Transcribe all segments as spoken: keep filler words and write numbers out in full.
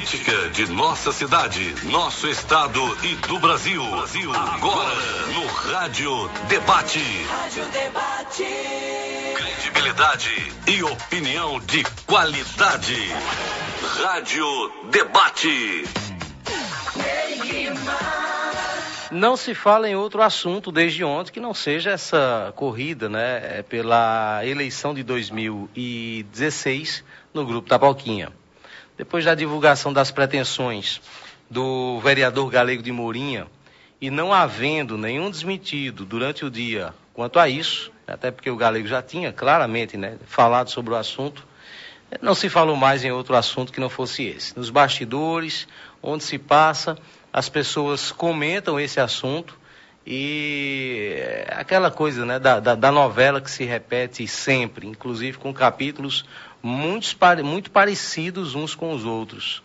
política de nossa cidade, nosso estado e do Brasil. Brasil. Agora no Rádio Debate. Rádio Debate. Credibilidade e opinião de qualidade. Rádio Debate. Não se fala em outro assunto desde ontem que não seja essa corrida, né, pela eleição de dois mil e dezesseis no Grupo Taboquinha. Depois da divulgação das pretensões do vereador Galego de Mourinha e não havendo nenhum desmentido durante o dia quanto a isso, até porque o Galego já tinha claramente, né, falado sobre o assunto, não se falou mais em outro assunto que não fosse esse. Nos bastidores, onde se passa, as pessoas comentam esse assunto e aquela coisa, né, da, da, da novela que se repete sempre, inclusive com capítulos muito, muito parecidos uns com os outros.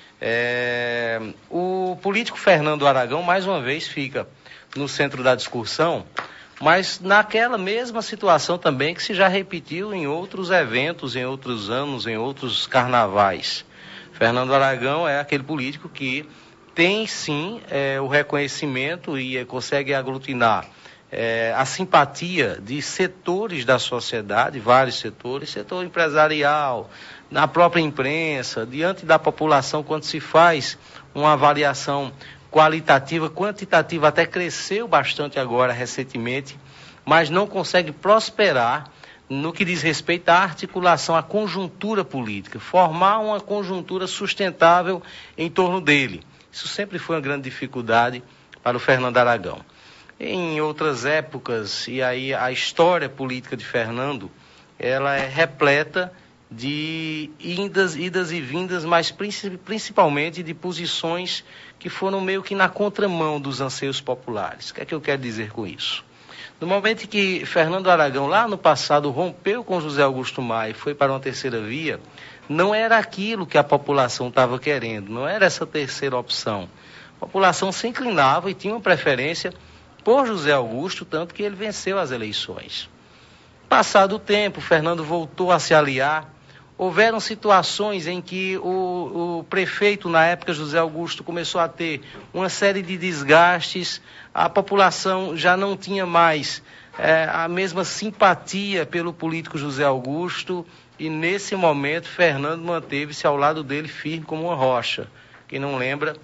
É, o político Fernando Aragão, mais uma vez, fica no centro da discussão, mas naquela mesma situação também que se já repetiu em outros eventos, em outros anos, em outros carnavais. Fernando Aragão é aquele político que tem sim é, o reconhecimento e é, consegue aglutinar é, a simpatia de setores da sociedade, vários setores, setor empresarial, na própria imprensa, diante da população, quando se faz uma avaliação qualitativa, quantitativa até cresceu bastante agora recentemente, mas não consegue prosperar no que diz respeito à articulação, à conjuntura política, formar uma conjuntura sustentável em torno dele. Isso sempre foi uma grande dificuldade para o Fernando Aragão. Em outras épocas, e aí a história política de Fernando, ela é repleta de idas, idas e vindas, mas principalmente de posições que foram meio que na contramão dos anseios populares. O que é que eu quero dizer com isso? No momento em que Fernando Aragão, lá no passado, rompeu com José Augusto Maia e foi para uma terceira via, não era aquilo que a população estava querendo, não era essa terceira opção. A população se inclinava e tinha uma preferência por José Augusto, tanto que ele venceu as eleições. Passado o tempo, Fernando voltou a se aliar. Houveram situações em que o, o prefeito, na época, José Augusto, começou a ter uma série de desgastes, a população já não tinha mais é, a mesma simpatia pelo político José Augusto, e nesse momento Fernando manteve-se ao lado dele firme como uma rocha. Quem não lembra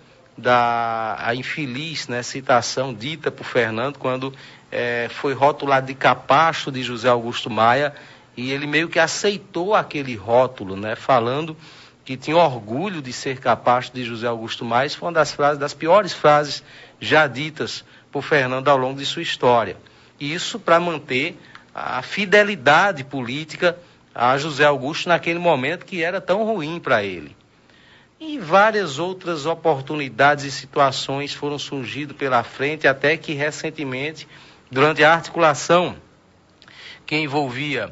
da a infeliz, né, citação dita por Fernando quando é, foi rotulado de capacho de José Augusto Maia, e ele meio que aceitou aquele rótulo, né, falando que tinha orgulho de ser capacho de José Augusto Maia. Isso foi uma das frases, das piores frases já ditas por Fernando ao longo de sua história. E isso para manter a fidelidade política a José Augusto naquele momento que era tão ruim para ele. E várias outras oportunidades e situações foram surgindo pela frente, até que recentemente, durante a articulação que envolvia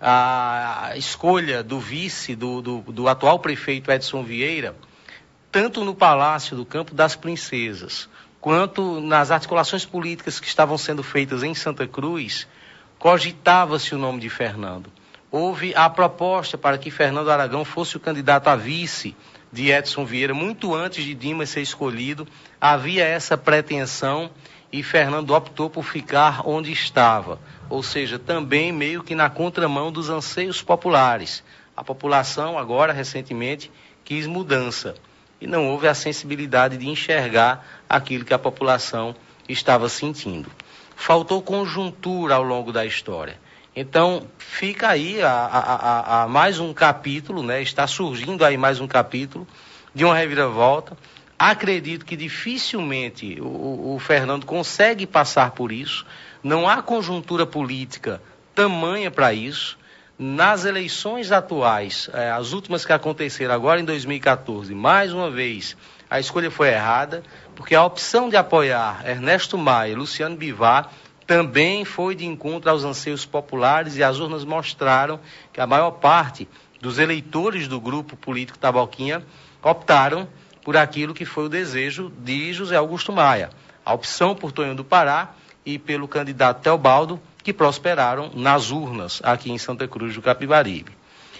a escolha do vice do, do, do atual prefeito Edson Vieira, tanto no Palácio do Campo das Princesas, quanto nas articulações políticas que estavam sendo feitas em Santa Cruz, cogitava-se o nome de Fernando. Houve a proposta para que Fernando Aragão fosse o candidato a vice de Edson Vieira, muito antes de Dimas ser escolhido. Havia essa pretensão e Fernando optou por ficar onde estava, ou seja, também meio que na contramão dos anseios populares. A população agora, recentemente, quis mudança e não houve a sensibilidade de enxergar aquilo que a população estava sentindo. Faltou conjuntura ao longo da história. Então, fica aí a, a, a, a mais um capítulo, né? Está surgindo aí mais um capítulo de uma reviravolta. Acredito que dificilmente o, o Fernando consegue passar por isso. Não há conjuntura política tamanha para isso. Nas eleições atuais, eh, as últimas que aconteceram agora em dois mil e quatorze, mais uma vez, a escolha foi errada, porque a opção de apoiar Ernesto Maia e Luciano Bivar também foi de encontro aos anseios populares, e as urnas mostraram que a maior parte dos eleitores do grupo político Taboquinha optaram por aquilo que foi o desejo de José Augusto Maia, a opção por Tonho do Pará e pelo candidato Teobaldo, que prosperaram nas urnas aqui em Santa Cruz do Capibaribe.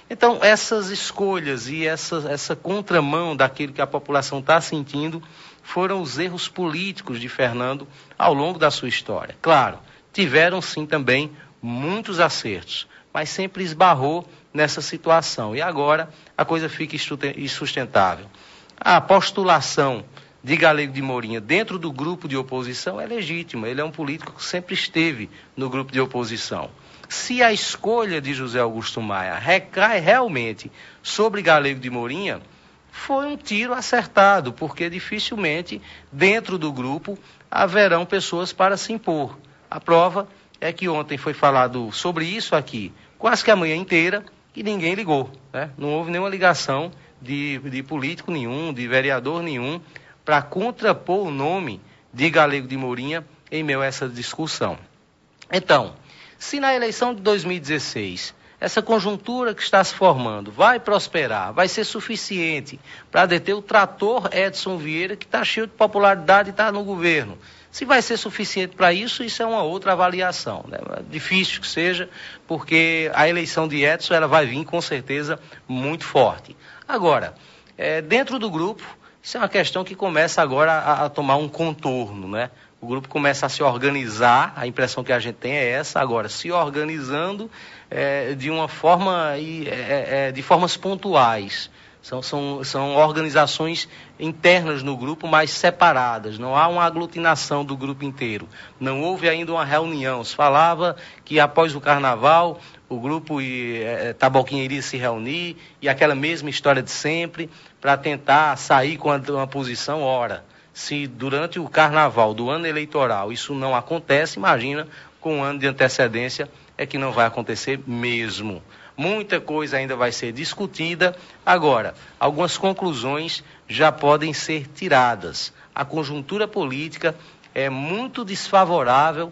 Então, essas escolhas e essa, essa contramão daquilo que a população está sentindo foram os erros políticos de Fernando ao longo da sua história. Claro, tiveram sim também muitos acertos, mas sempre esbarrou nessa situação. E agora a coisa fica insustentável. A postulação de Galego de Morinha dentro do grupo de oposição é legítima. Ele é um político que sempre esteve no grupo de oposição. Se a escolha de José Augusto Maia recai realmente sobre Galego de Morinha, foi um tiro acertado, porque dificilmente dentro do grupo haverão pessoas para se impor. A prova é que ontem foi falado sobre isso aqui, quase que a manhã inteira, e ninguém ligou, né? Não houve nenhuma ligação de, de político nenhum, de vereador nenhum, para contrapor o nome de Galego de Morinha em meio a essa discussão. Então, se na eleição de dois mil e dezesseis, essa conjuntura que está se formando vai prosperar, vai ser suficiente para deter o trator Edson Vieira, que está cheio de popularidade e está no governo. Se vai ser suficiente para isso, isso é uma outra avaliação, né? Difícil que seja, porque a eleição de Edson ela vai vir com certeza muito forte. Agora, é, dentro do grupo, isso é uma questão que começa agora a, a tomar um contorno, né? O grupo começa a se organizar, a impressão que a gente tem é essa, agora, se organizando é, de uma forma, é, é, de formas pontuais. São, são, são organizações internas no grupo, mas separadas. Não há uma aglutinação do grupo inteiro. Não houve ainda uma reunião. Se falava que após o carnaval, o grupo é, Taboquinha iria se reunir, e aquela mesma história de sempre, para tentar sair com uma posição. Ora, se durante o carnaval do ano eleitoral isso não acontece, imagina com um ano de antecedência é que não vai acontecer mesmo. Muita coisa ainda vai ser discutida. Agora, algumas conclusões já podem ser tiradas. A conjuntura política é muito desfavorável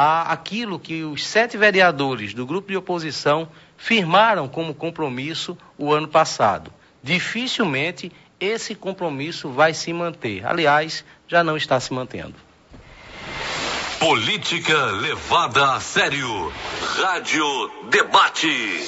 àquilo que os sete vereadores do grupo de oposição firmaram como compromisso o ano passado. Dificilmente esse compromisso vai se manter. Aliás, já não está se mantendo. Política levada a sério. Rádio Debate.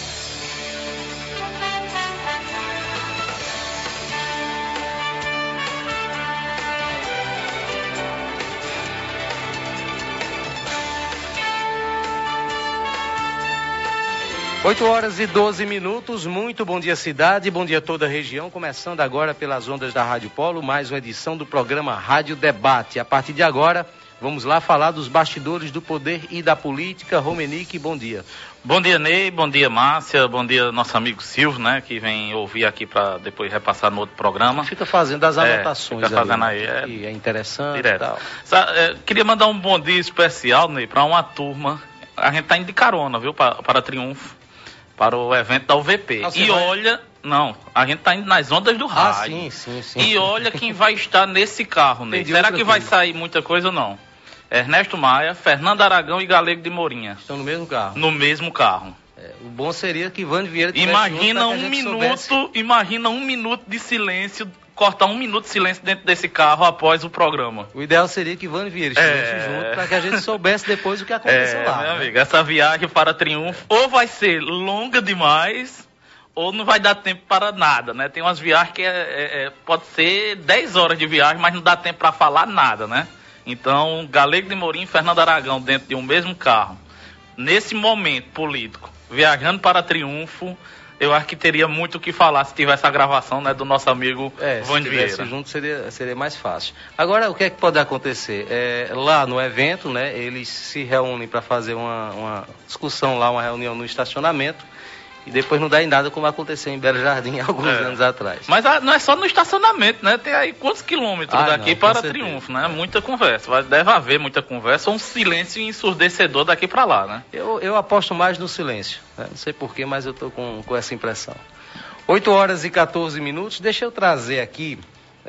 oito horas e doze minutos, muito bom dia cidade, bom dia toda a região, começando agora pelas ondas da Rádio Polo, mais uma edição do programa Rádio Debate. A partir de agora, vamos lá falar dos bastidores do poder e da política. Romenique, bom dia. Bom dia, Ney, bom dia, Márcia, bom dia, nosso amigo Silvio, né, que vem ouvir aqui para depois repassar no outro programa. Fica fazendo as anotações é, fica fazendo ali, aí, é, que é interessante direto. E tal. Sa- é, queria mandar um bom dia especial, Ney, para uma turma, a gente tá indo de carona, viu, para, para Triunfo, para o evento da U V P. Ah, e vai... olha, não, a gente tá indo nas ondas do Ah, rádio. sim, sim, sim. E olha quem vai estar nesse carro, Ney. Entendi. Será Outra que vai coisa. sair muita coisa ou não? Ernesto Maia, Fernando Aragão e Galego de Morinha. Estão no mesmo carro. No mesmo carro. É, o bom seria que Ivane Vieira tivesse Imagina junto pra que a um gente minuto, soubesse. imagina um minuto de silêncio, cortar um minuto de silêncio dentro desse carro após o programa. O ideal seria que Ivane Vieira estivesse É. junto para que a gente soubesse depois o que aconteceu É, lá. meu né? amigo, essa viagem para Triunfo ou vai ser longa demais, ou não vai dar tempo para nada, né? Tem umas viagens que é, é, é, pode ser dez horas de viagem, mas não dá tempo para falar nada, né? Então, Galego de Morinha e Fernando Aragão dentro de um mesmo carro, nesse momento político, viajando para Triunfo, eu acho que teria muito o que falar se tivesse a gravação, né, do nosso amigo É, se Vande estivesse Vieira. junto seria, seria mais fácil. Agora, o que é que pode acontecer? É, lá no evento, né, eles se reúnem para fazer uma, uma discussão lá, uma reunião no estacionamento, e depois não dá em nada como aconteceu em Belo Jardim alguns É. anos atrás. Mas ah, não é só no estacionamento, né? Tem aí quantos quilômetros Ah, daqui não, com para certeza. Triunfo, né? Muita conversa. Vai, deve haver muita conversa, ou um silêncio ensurdecedor daqui para lá, né? Eu, eu aposto mais no silêncio, né? Não sei porquê, mas eu estou com, com essa impressão. oito horas e quatorze minutos, deixa eu trazer aqui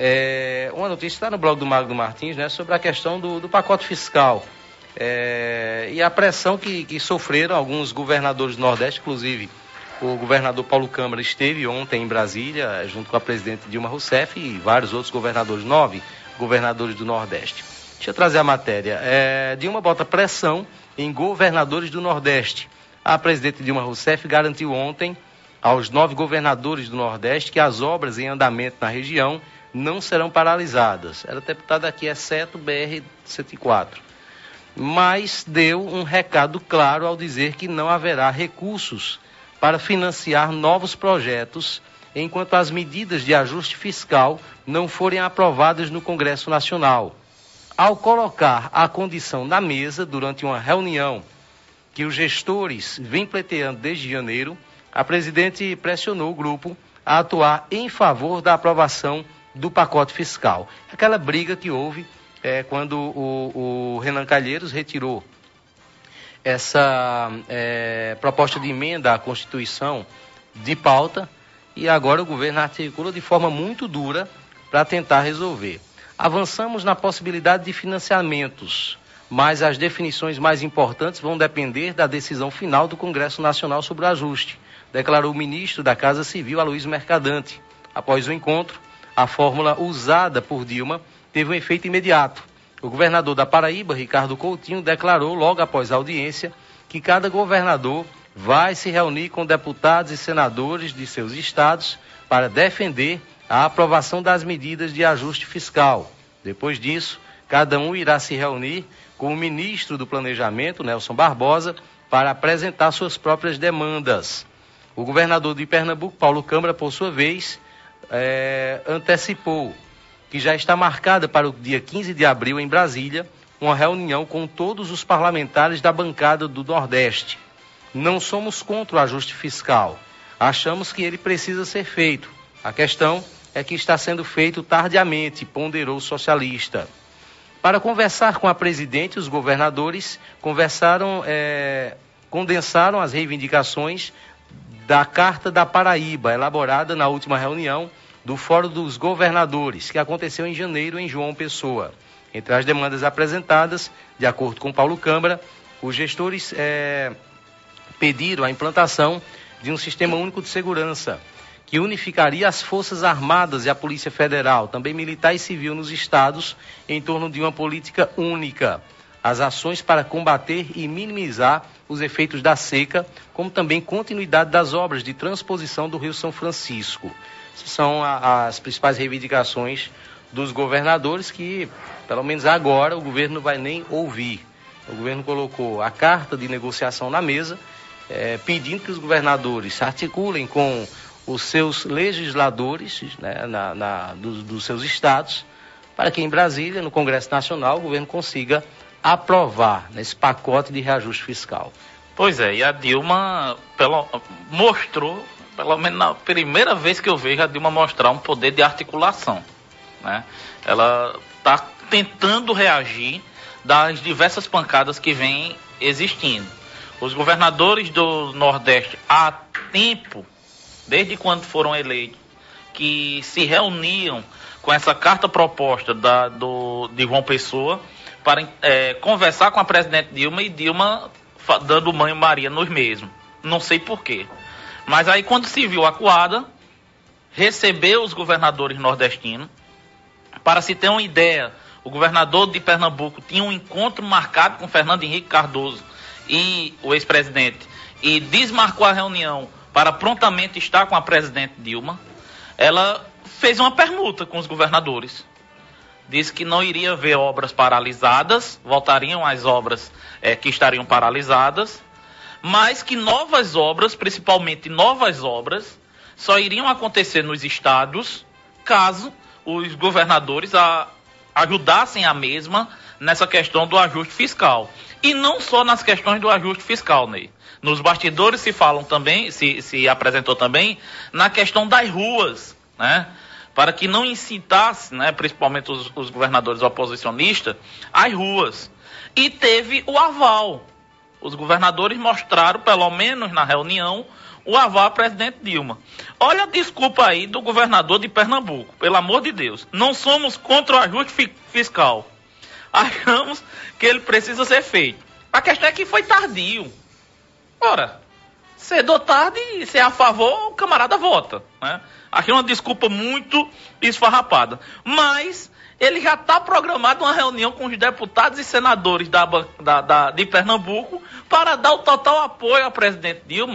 é, uma notícia, está no blog do Magno Martins, né, sobre a questão do, do pacote fiscal é, e a pressão que, que sofreram alguns governadores do Nordeste, inclusive o governador Paulo Câmara esteve ontem em Brasília, junto com a presidente Dilma Rousseff e vários outros governadores, nove governadores do Nordeste. Deixa eu trazer a matéria. É, Dilma bota pressão em governadores do Nordeste. A presidente Dilma Rousseff garantiu ontem aos nove governadores do Nordeste que as obras em andamento na região não serão paralisadas. Era deputado aqui, exceto B R cento e quatro. Mas deu um recado claro ao dizer que não haverá recursos para financiar novos projetos enquanto as medidas de ajuste fiscal não forem aprovadas no Congresso Nacional. Ao colocar a condição na mesa durante uma reunião que os gestores vêm pleiteando desde janeiro, a presidente pressionou o grupo a atuar em favor da aprovação do pacote fiscal. Aquela briga que houve é, quando o, o Renan Calheiros retirou essa é, proposta de emenda à Constituição de pauta, e agora o governo articula de forma muito dura para tentar resolver. Avançamos na possibilidade de financiamentos, mas as definições mais importantes vão depender da decisão final do Congresso Nacional sobre o ajuste, declarou o ministro da Casa Civil, Aloysio Mercadante. Após o encontro, a fórmula usada por Dilma teve um efeito imediato. O governador da Paraíba, Ricardo Coutinho, declarou logo após a audiência que cada governador vai se reunir com deputados e senadores de seus estados para defender a aprovação das medidas de ajuste fiscal. Depois disso, cada um irá se reunir com o ministro do Planejamento, Nelson Barbosa, para apresentar suas próprias demandas. O governador de Pernambuco, Paulo Câmara, por sua vez, é, antecipou que já está marcada para o dia quinze de abril em Brasília uma reunião com todos os parlamentares da bancada do Nordeste. Não somos contra o ajuste fiscal. Achamos que ele precisa ser feito. A questão é que está sendo feito tardiamente, ponderou o socialista. Para conversar com a presidente, os governadores conversaram, é, condensaram as reivindicações da Carta da Paraíba, elaborada na última reunião do Fórum dos Governadores, que aconteceu em janeiro em João Pessoa. Entre as demandas apresentadas, de acordo com Paulo Câmara, os gestores é, pediram a implantação de um sistema único de segurança, que unificaria as Forças Armadas e a Polícia Federal, também militar e civil nos estados, em torno de uma política única. As ações para combater e minimizar os efeitos da seca, como também continuidade das obras de transposição do Rio São Francisco. Essas são a, as principais reivindicações dos governadores que, pelo menos agora, o governo não vai nem ouvir. O governo colocou a carta de negociação na mesa, é, pedindo que os governadores articulem com os seus legisladores, né, na, na, dos, dos seus estados, para que em Brasília, no Congresso Nacional, o governo consiga aprovar nesse pacote de reajuste fiscal. Pois é, e a Dilma pelo, mostrou, pelo menos na primeira vez que eu vejo a Dilma mostrar um poder de articulação, né? Ela está tentando reagir das diversas pancadas que vêm existindo. Os governadores do Nordeste há tempo, desde quando foram eleitos, que se reuniam com essa carta proposta da, do, de João Pessoa para é, conversar com a presidente Dilma, e Dilma dando banho-maria nos mesmos. Não sei porquê. Mas aí, quando se viu acuada, recebeu os governadores nordestinos. Para se ter uma ideia, o governador de Pernambuco tinha um encontro marcado com Fernando Henrique Cardoso e o ex-presidente, e desmarcou a reunião para prontamente estar com a presidente Dilma. Ela fez uma permuta com os governadores. Disse que não iria haver obras paralisadas, voltariam as obras é, que estariam paralisadas, mas que novas obras, principalmente novas obras, só iriam acontecer nos estados caso os governadores a, ajudassem a mesma nessa questão do ajuste fiscal. E não só nas questões do ajuste fiscal, Ney. Nos bastidores se falam também, se, se apresentou também, na questão das ruas, né? Para que não incitasse, né, principalmente os, os governadores oposicionistas, as ruas. E teve o aval. Os governadores mostraram, pelo menos na reunião, o aval à presidente Dilma. Olha a desculpa aí do governador de Pernambuco, pelo amor de Deus. Não somos contra o ajuste fi- fiscal. Achamos que ele precisa ser feito. A questão é que foi tardio. Ora, cedo ou tarde, se é a favor, o camarada vota, né? Achei uma desculpa muito esfarrapada. Mas ele já está programado uma reunião com os deputados e senadores da, da, da, de Pernambuco para dar o total apoio à presidente Dilma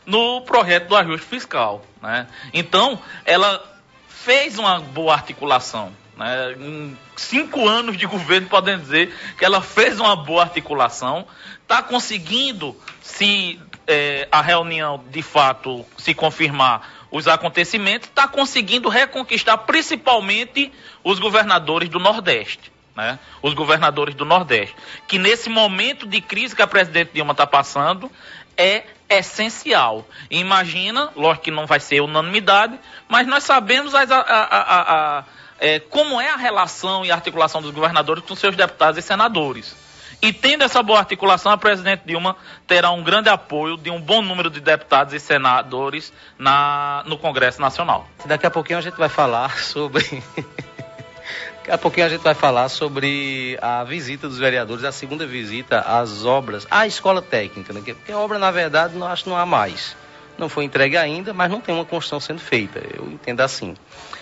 no projeto do ajuste fiscal, né? Então, ela fez uma boa articulação, né? Em cinco anos de governo, podemos dizer que ela fez uma boa articulação, está conseguindo, se é, a reunião de fato se confirmar os acontecimentos, está conseguindo reconquistar principalmente os governadores do Nordeste, né? Os governadores do Nordeste, que nesse momento de crise que a presidente Dilma está passando, é essencial. Imagina, lógico que não vai ser unanimidade, mas nós sabemos as, a, a, a, a, é, como é a relação e a articulação dos governadores com seus deputados e senadores. E tendo essa boa articulação, a presidente Dilma terá um grande apoio de um bom número de deputados e senadores na, no Congresso Nacional. Daqui a pouquinho a gente vai falar sobre... Daqui a pouquinho a gente vai falar sobre a visita dos vereadores, a segunda visita às obras, à escola técnica, né? Porque a obra, na verdade, não acho que não há mais. Não foi entregue ainda, mas não tem uma construção sendo feita. Eu entendo assim.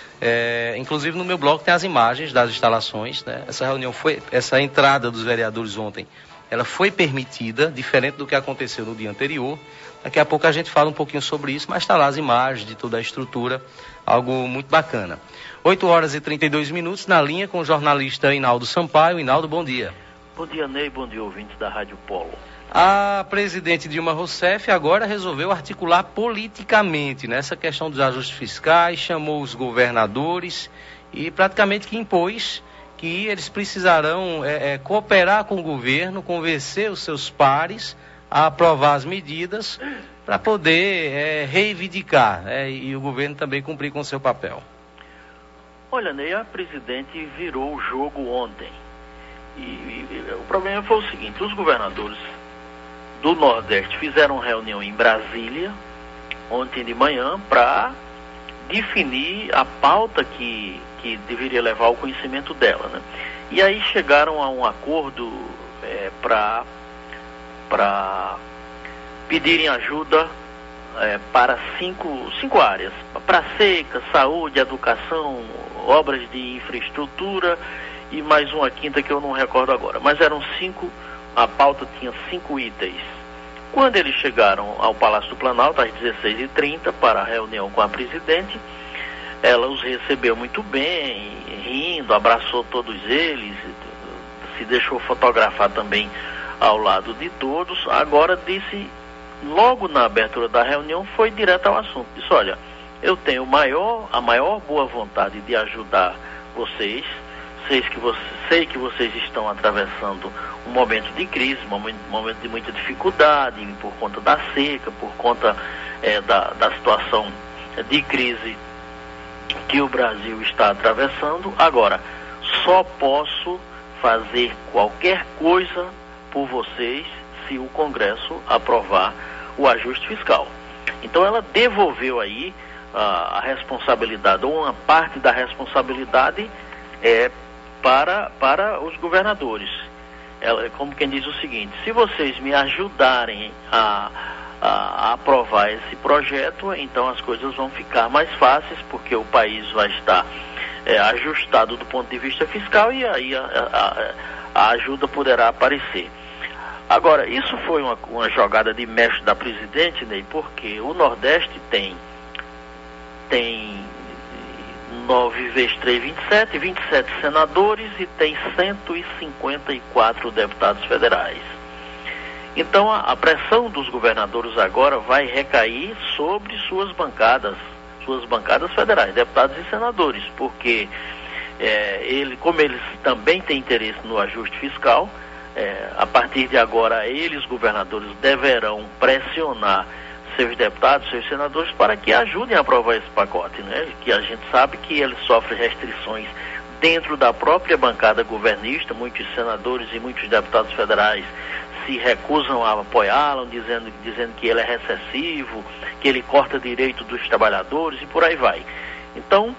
É, inclusive no meu blog tem as imagens das instalações, né? Essa reunião foi, essa entrada dos vereadores ontem, ela foi permitida, diferente do que aconteceu no dia anterior. Daqui a pouco a gente fala um pouquinho sobre isso, mas está lá as imagens de toda a estrutura, algo muito bacana. oito horas e trinta e dois minutos, na linha com o jornalista Hinaldo Sampaio. Hinaldo, bom dia. Bom dia, Ney, bom dia, ouvintes da Rádio Polo. A presidente Dilma Rousseff agora resolveu articular politicamente nessa questão dos ajustes fiscais, chamou os governadores e praticamente que impôs que eles precisarão é, é, cooperar com o governo, convencer os seus pares a aprovar as medidas para poder é, reivindicar, é, e o governo também cumprir com o seu papel. Olha, Ney, a presidente virou o jogo ontem. E, e o problema foi o seguinte: os governadores do Nordeste fizeram reunião em Brasília ontem de manhã para definir a pauta que, que deveria levar ao conhecimento dela, né? E aí chegaram a um acordo é, para para pedirem ajuda é, para cinco, cinco áreas: para seca, saúde, educação, obras de infraestrutura e mais uma quinta que eu não recordo agora. Mas eram cinco, a pauta tinha cinco itens. Quando eles chegaram ao Palácio do Planalto, às dezesseis e trinta, para a reunião com a presidente, ela os recebeu muito bem, rindo, abraçou todos eles, se deixou fotografar também ao lado de todos. Agora disse, logo na abertura da reunião, foi direto ao assunto. Disse: olha, eu tenho maior, a maior boa vontade de ajudar vocês. Sei que, você, sei que vocês estão atravessando um momento de crise, um momento, um momento de muita dificuldade, por conta da seca, por conta é, da, da situação de crise que o Brasil está atravessando. Agora, só posso fazer qualquer coisa por vocês se o Congresso aprovar o ajuste fiscal. Então ela devolveu aí a, a responsabilidade, ou uma parte da responsabilidade é, para, para os governadores. Ela, como quem diz o seguinte: se vocês me ajudarem a, a, a aprovar esse projeto, então as coisas vão ficar mais fáceis, porque o país vai estar é, ajustado do ponto de vista fiscal e aí a, a, a ajuda poderá aparecer. Agora, isso foi uma, uma jogada de mestre da presidente, Ney, porque o Nordeste tem, tem nove vezes três, vinte e sete, vinte e sete senadores e tem cento e cinquenta e quatro deputados federais. Então, a, a pressão dos governadores agora vai recair sobre suas bancadas, suas bancadas federais, deputados e senadores, porque é, ele, como eles também têm interesse no ajuste fiscal, É, a partir de agora, eles, governadores, deverão pressionar seus deputados, seus senadores, para que ajudem a aprovar esse pacote, né? Que a gente sabe que ele sofre restrições dentro da própria bancada governista. Muitos senadores e muitos deputados federais se recusam a apoiá-lo, dizendo, dizendo que ele é recessivo, que ele corta direito dos trabalhadores e por aí vai. Então,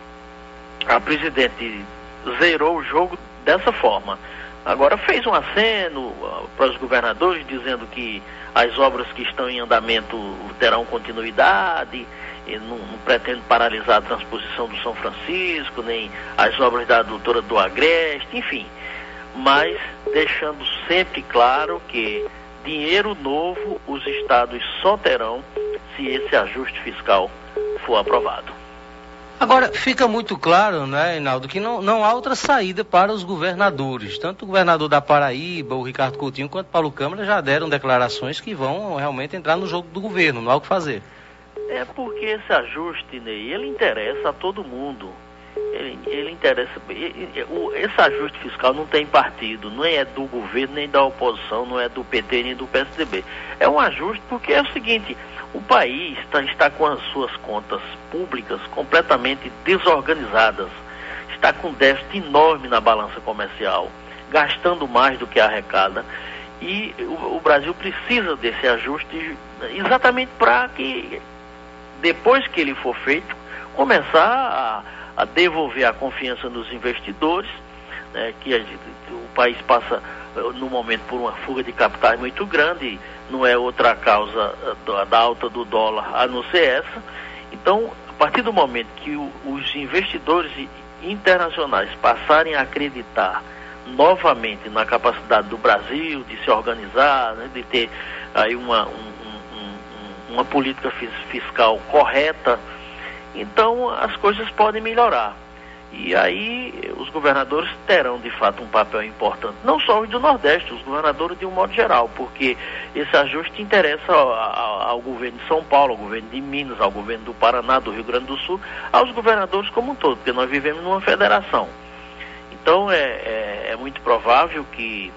a presidente zerou o jogo dessa forma. Agora fez um aceno uh, para os governadores, dizendo que as obras que estão em andamento terão continuidade, e não, não pretende paralisar a transposição do São Francisco, nem as obras da adutora do Agreste, enfim. Mas deixando sempre claro que dinheiro novo os estados só terão se esse ajuste fiscal for aprovado. Agora, fica muito claro, né, Reinaldo, que não, não há outra saída para os governadores. Tanto o governador da Paraíba, o Ricardo Coutinho, quanto o Paulo Câmara já deram declarações que vão realmente entrar no jogo do governo, não há o que fazer. É porque esse ajuste, Ney, ele interessa a todo mundo. Ele, ele interessa. Ele, o, esse ajuste fiscal não tem partido, não é do governo, nem da oposição, não é do P T, nem do P S D B. É um ajuste porque é o seguinte: o país está, está com as suas contas públicas completamente desorganizadas, está com um déficit enorme na balança comercial, gastando mais do que arrecada, e o, o Brasil precisa desse ajuste exatamente para que, depois que ele for feito, começar a, a devolver a confiança nos investidores, né, que a, o país passa no momento por uma fuga de capitais muito grande, não é outra causa da, da alta do dólar a não ser essa. Então, a partir do momento que o, os investidores internacionais passarem a acreditar novamente na capacidade do Brasil de se organizar, né, de ter aí uma, um, um, um, uma política fiscal correta, então as coisas podem melhorar. E aí os governadores terão de fato um papel importante, não só os do Nordeste, os governadores de um modo geral, porque esse ajuste interessa ao, ao, ao governo de São Paulo, ao governo de Minas, ao governo do Paraná, do Rio Grande do Sul, aos governadores como um todo, porque nós vivemos numa federação. Então é, é, é muito provável que,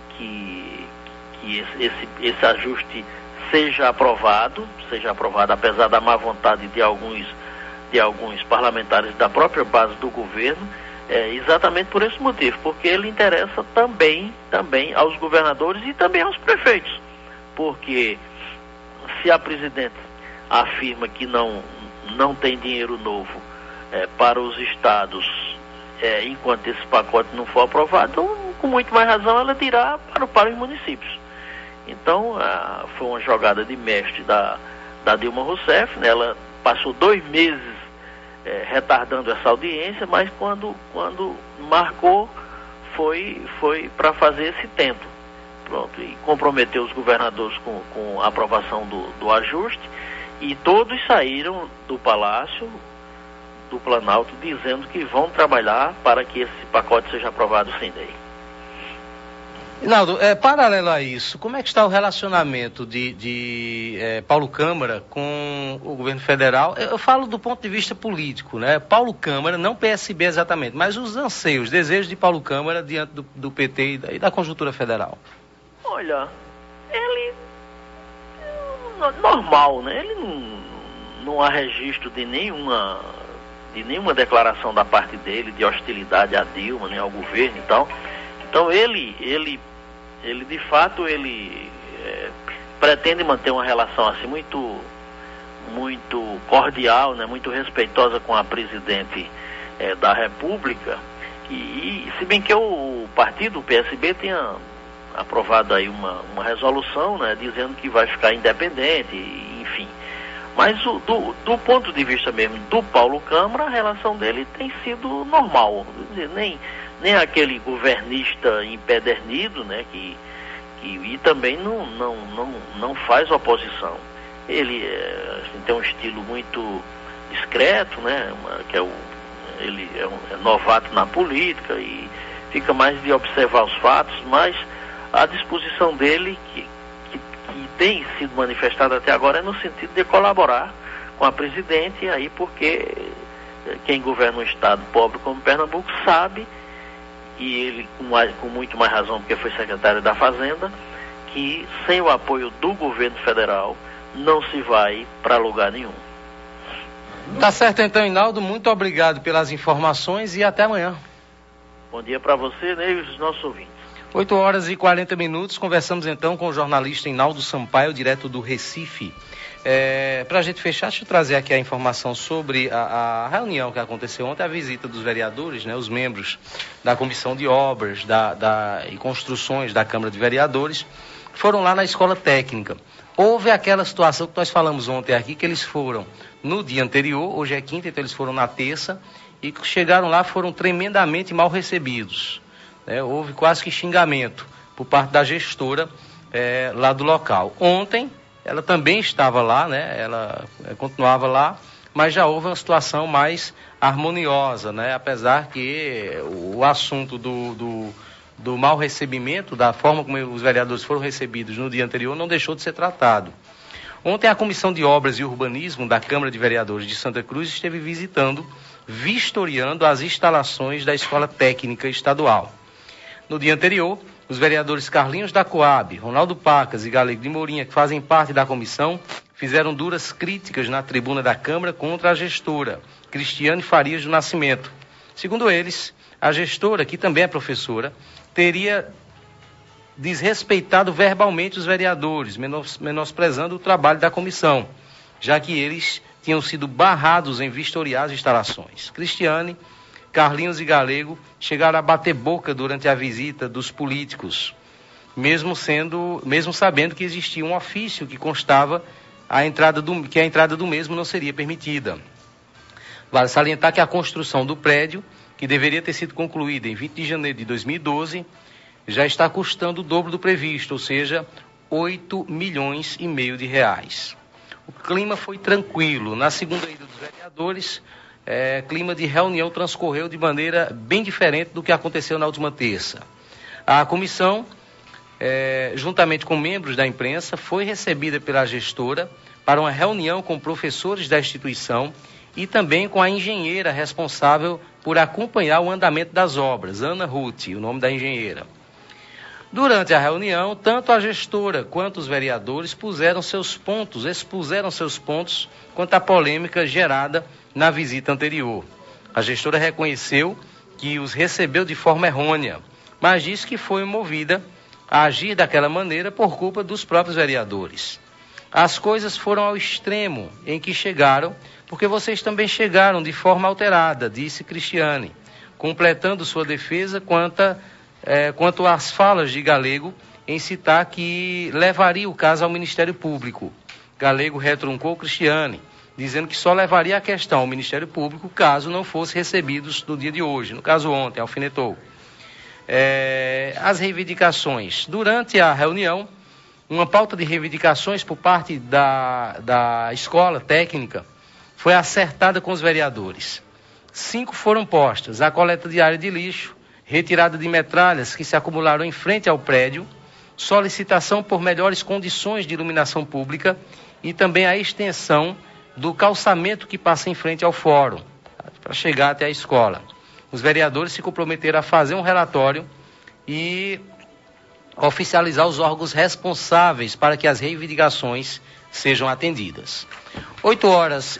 que, que esse, esse, esse ajuste seja aprovado, seja aprovado apesar da má vontade de alguns de alguns parlamentares da própria base do governo, é, exatamente por esse motivo, porque ele interessa também, também aos governadores e também aos prefeitos, porque se a presidente afirma que não, não tem dinheiro novo é, para os estados, é, enquanto esse pacote não for aprovado, então, com muito mais razão ela dirá para, para os municípios. Então, a, foi uma jogada de mestre da, da Dilma Rousseff, né? Ela passou dois meses É, retardando essa audiência, mas quando, quando marcou foi, foi para fazer esse tento. Pronto, e comprometeu os governadores com, com a aprovação do, do ajuste, e todos saíram do Palácio, do Planalto, dizendo que vão trabalhar para que esse pacote seja aprovado sem lei. Reinaldo, é, paralelo a isso, como é que está o relacionamento de, de é, Paulo Câmara com o governo federal? Eu, eu falo do ponto de vista político, né? Paulo Câmara, não P S B exatamente, mas os anseios, desejos de Paulo Câmara diante do, do P T e da, e da conjuntura federal. Olha, ele normal, né? Ele não, não há registro de nenhuma, de nenhuma declaração da parte dele de hostilidade a Dilma, nem ao governo e tal. Então ele, ele, ele de fato, ele é, pretende manter uma relação assim muito, muito cordial, né, muito respeitosa com a presidente é, da República. E, e se bem que o, o partido, o P S B, tenha aprovado aí uma, uma resolução, né, dizendo que vai ficar independente, enfim. Mas o, do, do ponto de vista mesmo do Paulo Câmara, a relação dele tem sido normal, nem nem aquele governista empedernido, né, que, que e também não, não, não, não faz oposição. Ele é, assim, tem um estilo muito discreto, né, uma, que é o, ele é, um, é novato na política e fica mais de observar os fatos, mas a disposição dele, que, que, que tem sido manifestada até agora, é no sentido de colaborar com a presidente, aí porque quem governa um estado pobre como Pernambuco sabe, e ele com, mais, com muito mais razão porque foi secretário da Fazenda, que sem o apoio do governo federal não se vai para lugar nenhum. Tá certo então, Reinaldo, muito obrigado pelas informações e até amanhã. Bom dia para você, né, e os nossos ouvintes. oito horas e quarenta minutos, conversamos então com o jornalista Reinaldo Sampaio, direto do Recife. É, para a gente fechar, deixa eu trazer aqui a informação sobre a, a reunião que aconteceu ontem, a visita dos vereadores, né, os membros da Comissão de Obras da, da, e Construções da Câmara de Vereadores, foram lá na Escola Técnica. Houve aquela situação que nós falamos ontem aqui, que eles foram no dia anterior, hoje é quinta, então eles foram na terça, e chegaram lá, foram tremendamente mal recebidos. Né, houve quase que xingamento por parte da gestora é, lá do local. Ontem, ela também estava lá, né? Ela continuava lá, mas já houve uma situação mais harmoniosa, né? Apesar que o assunto do, do, do mau recebimento, da forma como os vereadores foram recebidos no dia anterior, não deixou de ser tratado. Ontem a Comissão de Obras e Urbanismo da Câmara de Vereadores de Santa Cruz esteve visitando, vistoriando as instalações da Escola Técnica Estadual. No dia anterior, os vereadores Carlinhos da Coab, Ronaldo Pacas e Galego de Mourinha, que fazem parte da comissão, fizeram duras críticas na tribuna da Câmara contra a gestora, Cristiane Farias do Nascimento. Segundo eles, a gestora, que também é professora, teria desrespeitado verbalmente os vereadores, menos, menosprezando o trabalho da comissão, já que eles tinham sido barrados em vistoriar as instalações. Cristiane, Carlinhos e Galego chegaram a bater boca durante a visita dos políticos, mesmo sendo, mesmo sabendo que existia um ofício que constava a entrada do, que a entrada do mesmo não seria permitida. Vale salientar que a construção do prédio, que deveria ter sido concluída em vinte de janeiro de dois mil e doze, já está custando o dobro do previsto, ou seja, oito milhões e meio de reais. O clima foi tranquilo. Na segunda ida dos vereadores, é, clima de reunião transcorreu de maneira bem diferente do que aconteceu na última terça. A comissão, é, juntamente com membros da imprensa, foi recebida pela gestora para uma reunião com professores da instituição e também com a engenheira responsável por acompanhar o andamento das obras, Ana Ruth, o nome da engenheira. Durante a reunião, tanto a gestora quanto os vereadores puseram seus pontos, expuseram seus pontos quanto à polêmica gerada na visita anterior. A gestora reconheceu que os recebeu de forma errônea, mas disse que foi movida a agir daquela maneira por culpa dos próprios vereadores. As coisas foram ao extremo em que chegaram, porque vocês também chegaram de forma alterada, disse Cristiane, completando sua defesa quanto a É, quanto às falas de Galego em citar que levaria o caso ao Ministério Público. Galego retruncou Cristiane, dizendo que só levaria a questão ao Ministério Público caso não fosse recebidos no dia de hoje, no caso ontem, alfinetou. É, as reivindicações. Durante a reunião, uma pauta de reivindicações por parte da, da escola técnica foi acertada com os vereadores. Cinco foram postas: a coleta diária de lixo, retirada de metralhas que se acumularam em frente ao prédio, solicitação por melhores condições de iluminação pública e também a extensão do calçamento que passa em frente ao fórum, para chegar até a escola. Os vereadores se comprometeram a fazer um relatório e oficializar os órgãos responsáveis para que as reivindicações sejam atendidas. oito horas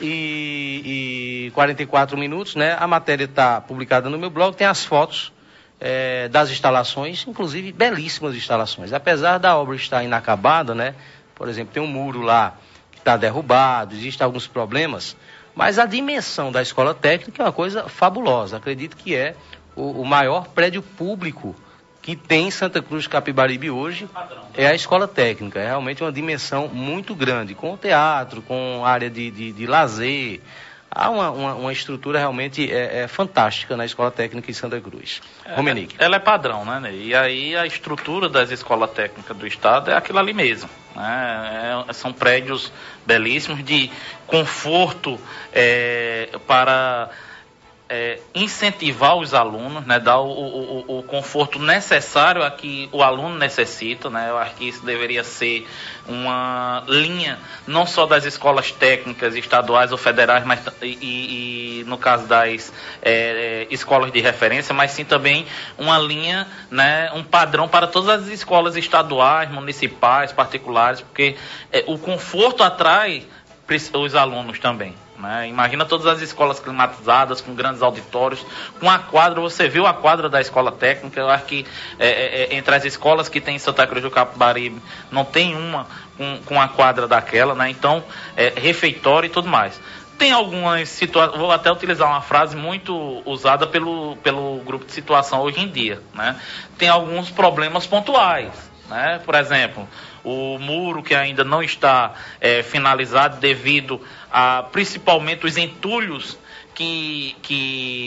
e quarenta e quatro minutos, né? A matéria está publicada no meu blog, tem as fotos É, das instalações, inclusive belíssimas instalações. Apesar da obra estar inacabada, né? Por exemplo, tem um muro lá que está derrubado, existem alguns problemas, mas a dimensão da escola técnica é uma coisa fabulosa. Acredito que é o, o maior prédio público que tem em Santa Cruz de Capibaribe hoje, é a escola técnica. É realmente uma dimensão muito grande, com teatro, com área de, de, de lazer. Há uma, uma, uma estrutura realmente é, é, fantástica na Escola Técnica em Santa Cruz. É, Romenick. Ela é padrão, né, Ney? E aí a estrutura das escolas técnicas do Estado é aquilo ali mesmo. Né? É, são prédios belíssimos, de conforto é, para é, incentivar os alunos, né? Dar o, o, o conforto necessário a que o aluno necessita. Né? Eu acho que isso deveria ser uma linha não só das escolas técnicas estaduais ou federais, mas e, e no caso das é, escolas de referência, mas sim também uma linha, né, um padrão para todas as escolas estaduais, municipais, particulares, porque é, o conforto atrai os alunos também. Né? Imagina todas as escolas climatizadas, com grandes auditórios, com a quadra. Você viu a quadra da escola técnica? Eu acho que é, é, entre as escolas que tem em Santa Cruz do Capibaribe, não tem uma com, com a quadra daquela, né? Então, é, refeitório e tudo mais. Tem algumas situações, vou até utilizar uma frase muito usada pelo, pelo grupo de situação hoje em dia, né? Tem alguns problemas pontuais, né? Por exemplo, o muro que ainda não está é, finalizado devido a principalmente os entulhos que, que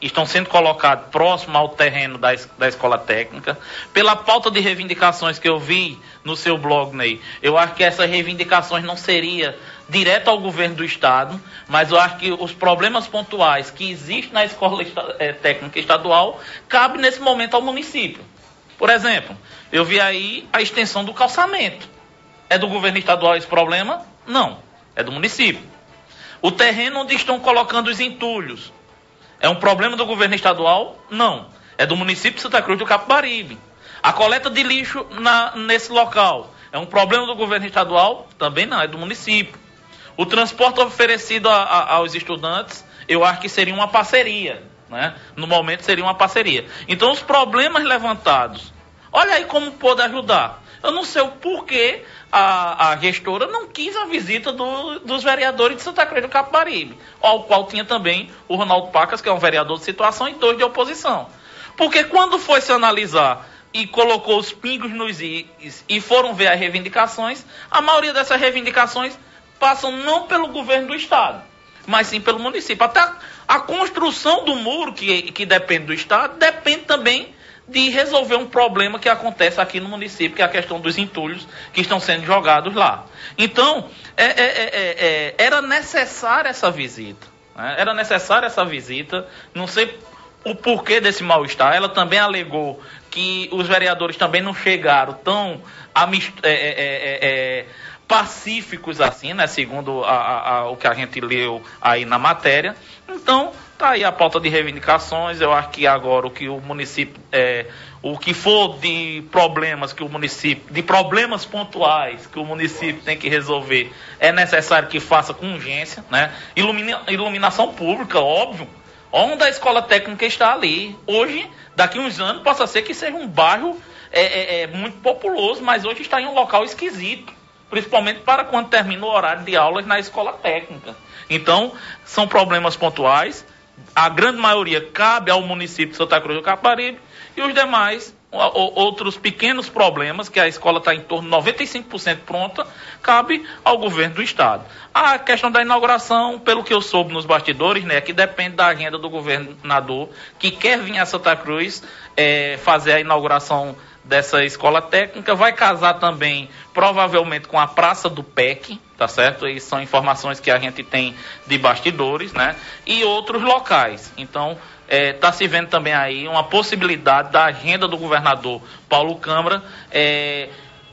estão sendo colocados próximo ao terreno da, da escola técnica, pela pauta de reivindicações que eu vi no seu blog, Ney. Eu acho que essas reivindicações não seriam direto ao governo do estado, mas eu acho que os problemas pontuais que existem na escola é, técnica estadual cabem nesse momento ao município. Por exemplo, eu vi aí a extensão do calçamento. É do governo estadual esse problema? Não, é do município. O terreno onde estão colocando os entulhos é um problema do governo estadual? Não, é do município de Santa Cruz do Capibaribe. A coleta de lixo na, nesse local é um problema do governo estadual? Também não, é do município. O transporte oferecido a, a, aos estudantes, eu acho que seria uma parceria, né? No momento seria uma parceria. Então os problemas levantados, olha aí como pode ajudar. Eu não sei o porquê a, a gestora não quis a visita do, dos vereadores de Santa Cruz do Capibaribe, ao qual tinha também o Ronaldo Pacas, que é um vereador de situação, e dois de oposição. Porque quando foi se analisar e colocou os pingos nos is e foram ver as reivindicações, a maioria dessas reivindicações passam não pelo governo do estado, mas sim pelo município. Até a construção do muro, que, que depende do estado, depende também de resolver um problema que acontece aqui no município, que é a questão dos entulhos que estão sendo jogados lá. Então, é, é, é, é, era necessária essa visita. Né? Era necessária essa visita. Não sei o porquê desse mal-estar. Ela também alegou que os vereadores também não chegaram tão amist... é, é, é, é, pacíficos assim, né? Segundo a, a, a, o que a gente leu aí na matéria. Então, tá aí a pauta de reivindicações. Eu acho que agora o que o município, é, o que for de problemas que o município, de problemas pontuais que o município tem que resolver, é necessário que faça com urgência, né? Ilumina, iluminação pública, óbvio. Onde a escola técnica está ali. Hoje, daqui a uns anos, possa ser que seja um bairro é, é, é, muito populoso, mas hoje está em um local esquisito. Principalmente para quando termina o horário de aulas na escola técnica. Então, são problemas pontuais. A grande maioria cabe ao município de Santa Cruz do Capibaribe e os demais, outros pequenos problemas, que a escola está em torno de noventa e cinco por cento pronta, cabe ao governo do estado. A questão da inauguração, pelo que eu soube nos bastidores, né, que depende da agenda do governador, que quer vir a Santa Cruz é, fazer a inauguração dessa escola técnica, vai casar também provavelmente com a Praça do P E C, tá certo? E são informações que a gente tem de bastidores, né? E outros locais. Então, está é, se vendo também aí uma possibilidade da agenda do governador Paulo Câmara é,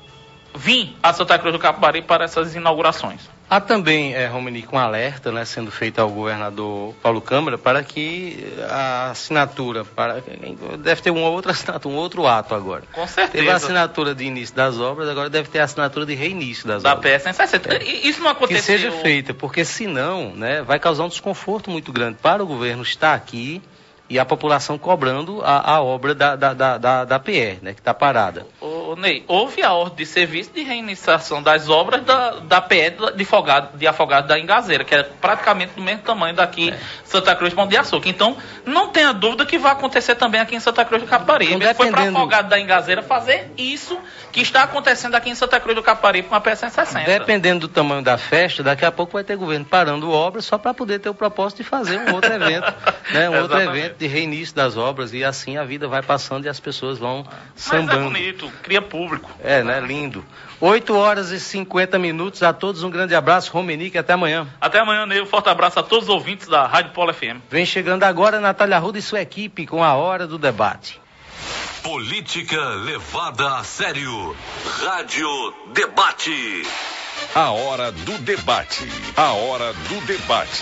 vir a Santa Cruz do Capibaribe para essas inaugurações. Há também, é, Romenico, um alerta, né, sendo feito ao governador Paulo Câmara para que a assinatura, para, deve ter uma outra assinatura, um outro ato agora. Com certeza. Teve a assinatura de início das obras, agora deve ter a assinatura de reinício das da obras. P S cento e sessenta. É. Isso não aconteceu. Que seja feita, porque senão, né, vai causar um desconforto muito grande para o governo estar aqui e a população cobrando a, a obra da, da, da, da, da P R, né, que está parada. Ô, Ney, houve a ordem de serviço de reiniciação das obras da, da P R de Afogado, de Afogado da Ingazeira, que é praticamente do mesmo tamanho daqui, é. Santa Cruz Pão de Açúcar. Então, não tenha dúvida que vai acontecer também aqui em Santa Cruz do Capibaribe. Então, dependendo... Foi para Afogado da Ingazeira fazer isso que está acontecendo aqui em Santa Cruz do Capibaribe com a P S cento e sessenta. Dependendo do tamanho da festa, daqui a pouco vai ter governo parando obras só para poder ter o propósito de fazer um outro evento, né, um outro evento de reinício das obras, e assim a vida vai passando e as pessoas vão sambando. Mas é bonito, cria público. É, né? Lindo. oito horas e cinquenta minutos. A todos um grande abraço, Romenico, até amanhã. Até amanhã, Ney. Um forte abraço a todos os ouvintes da Rádio Polo F M. Vem chegando agora Natália Arruda e sua equipe com a Hora do Debate. Política levada a sério. Rádio Debate. A Hora do Debate. A Hora do Debate.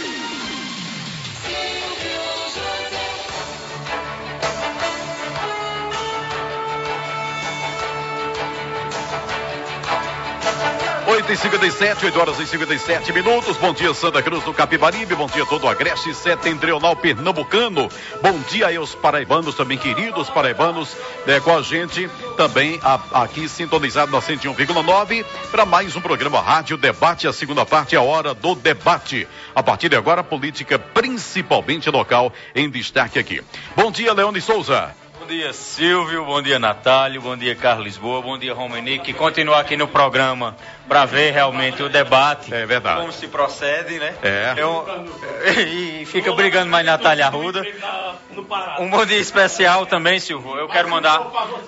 oito e cinquenta e sete, oito horas e cinquenta e sete minutos. Bom dia, Santa Cruz do Capibaribe. Bom dia, todo o Agreste Setentrional Pernambucano. Bom dia aí aos paraibanos também, queridos paraibanos, né, com a gente também a, aqui sintonizado na cento e um vírgula nove para mais um programa Rádio Debate. A segunda parte é a Hora do Debate. A partir de agora, política principalmente local em destaque aqui. Bom dia, Leone Souza. Bom dia, Silvio, bom dia, Natálio, bom dia, Carlos Lisboa, bom dia, Romenique. Continuar aqui no programa para ver realmente o debate. É verdade. Como se procede, né? É. Eu, e fica brigando mais Natália Arruda. Um bom dia especial também, Silvio. Eu quero mandar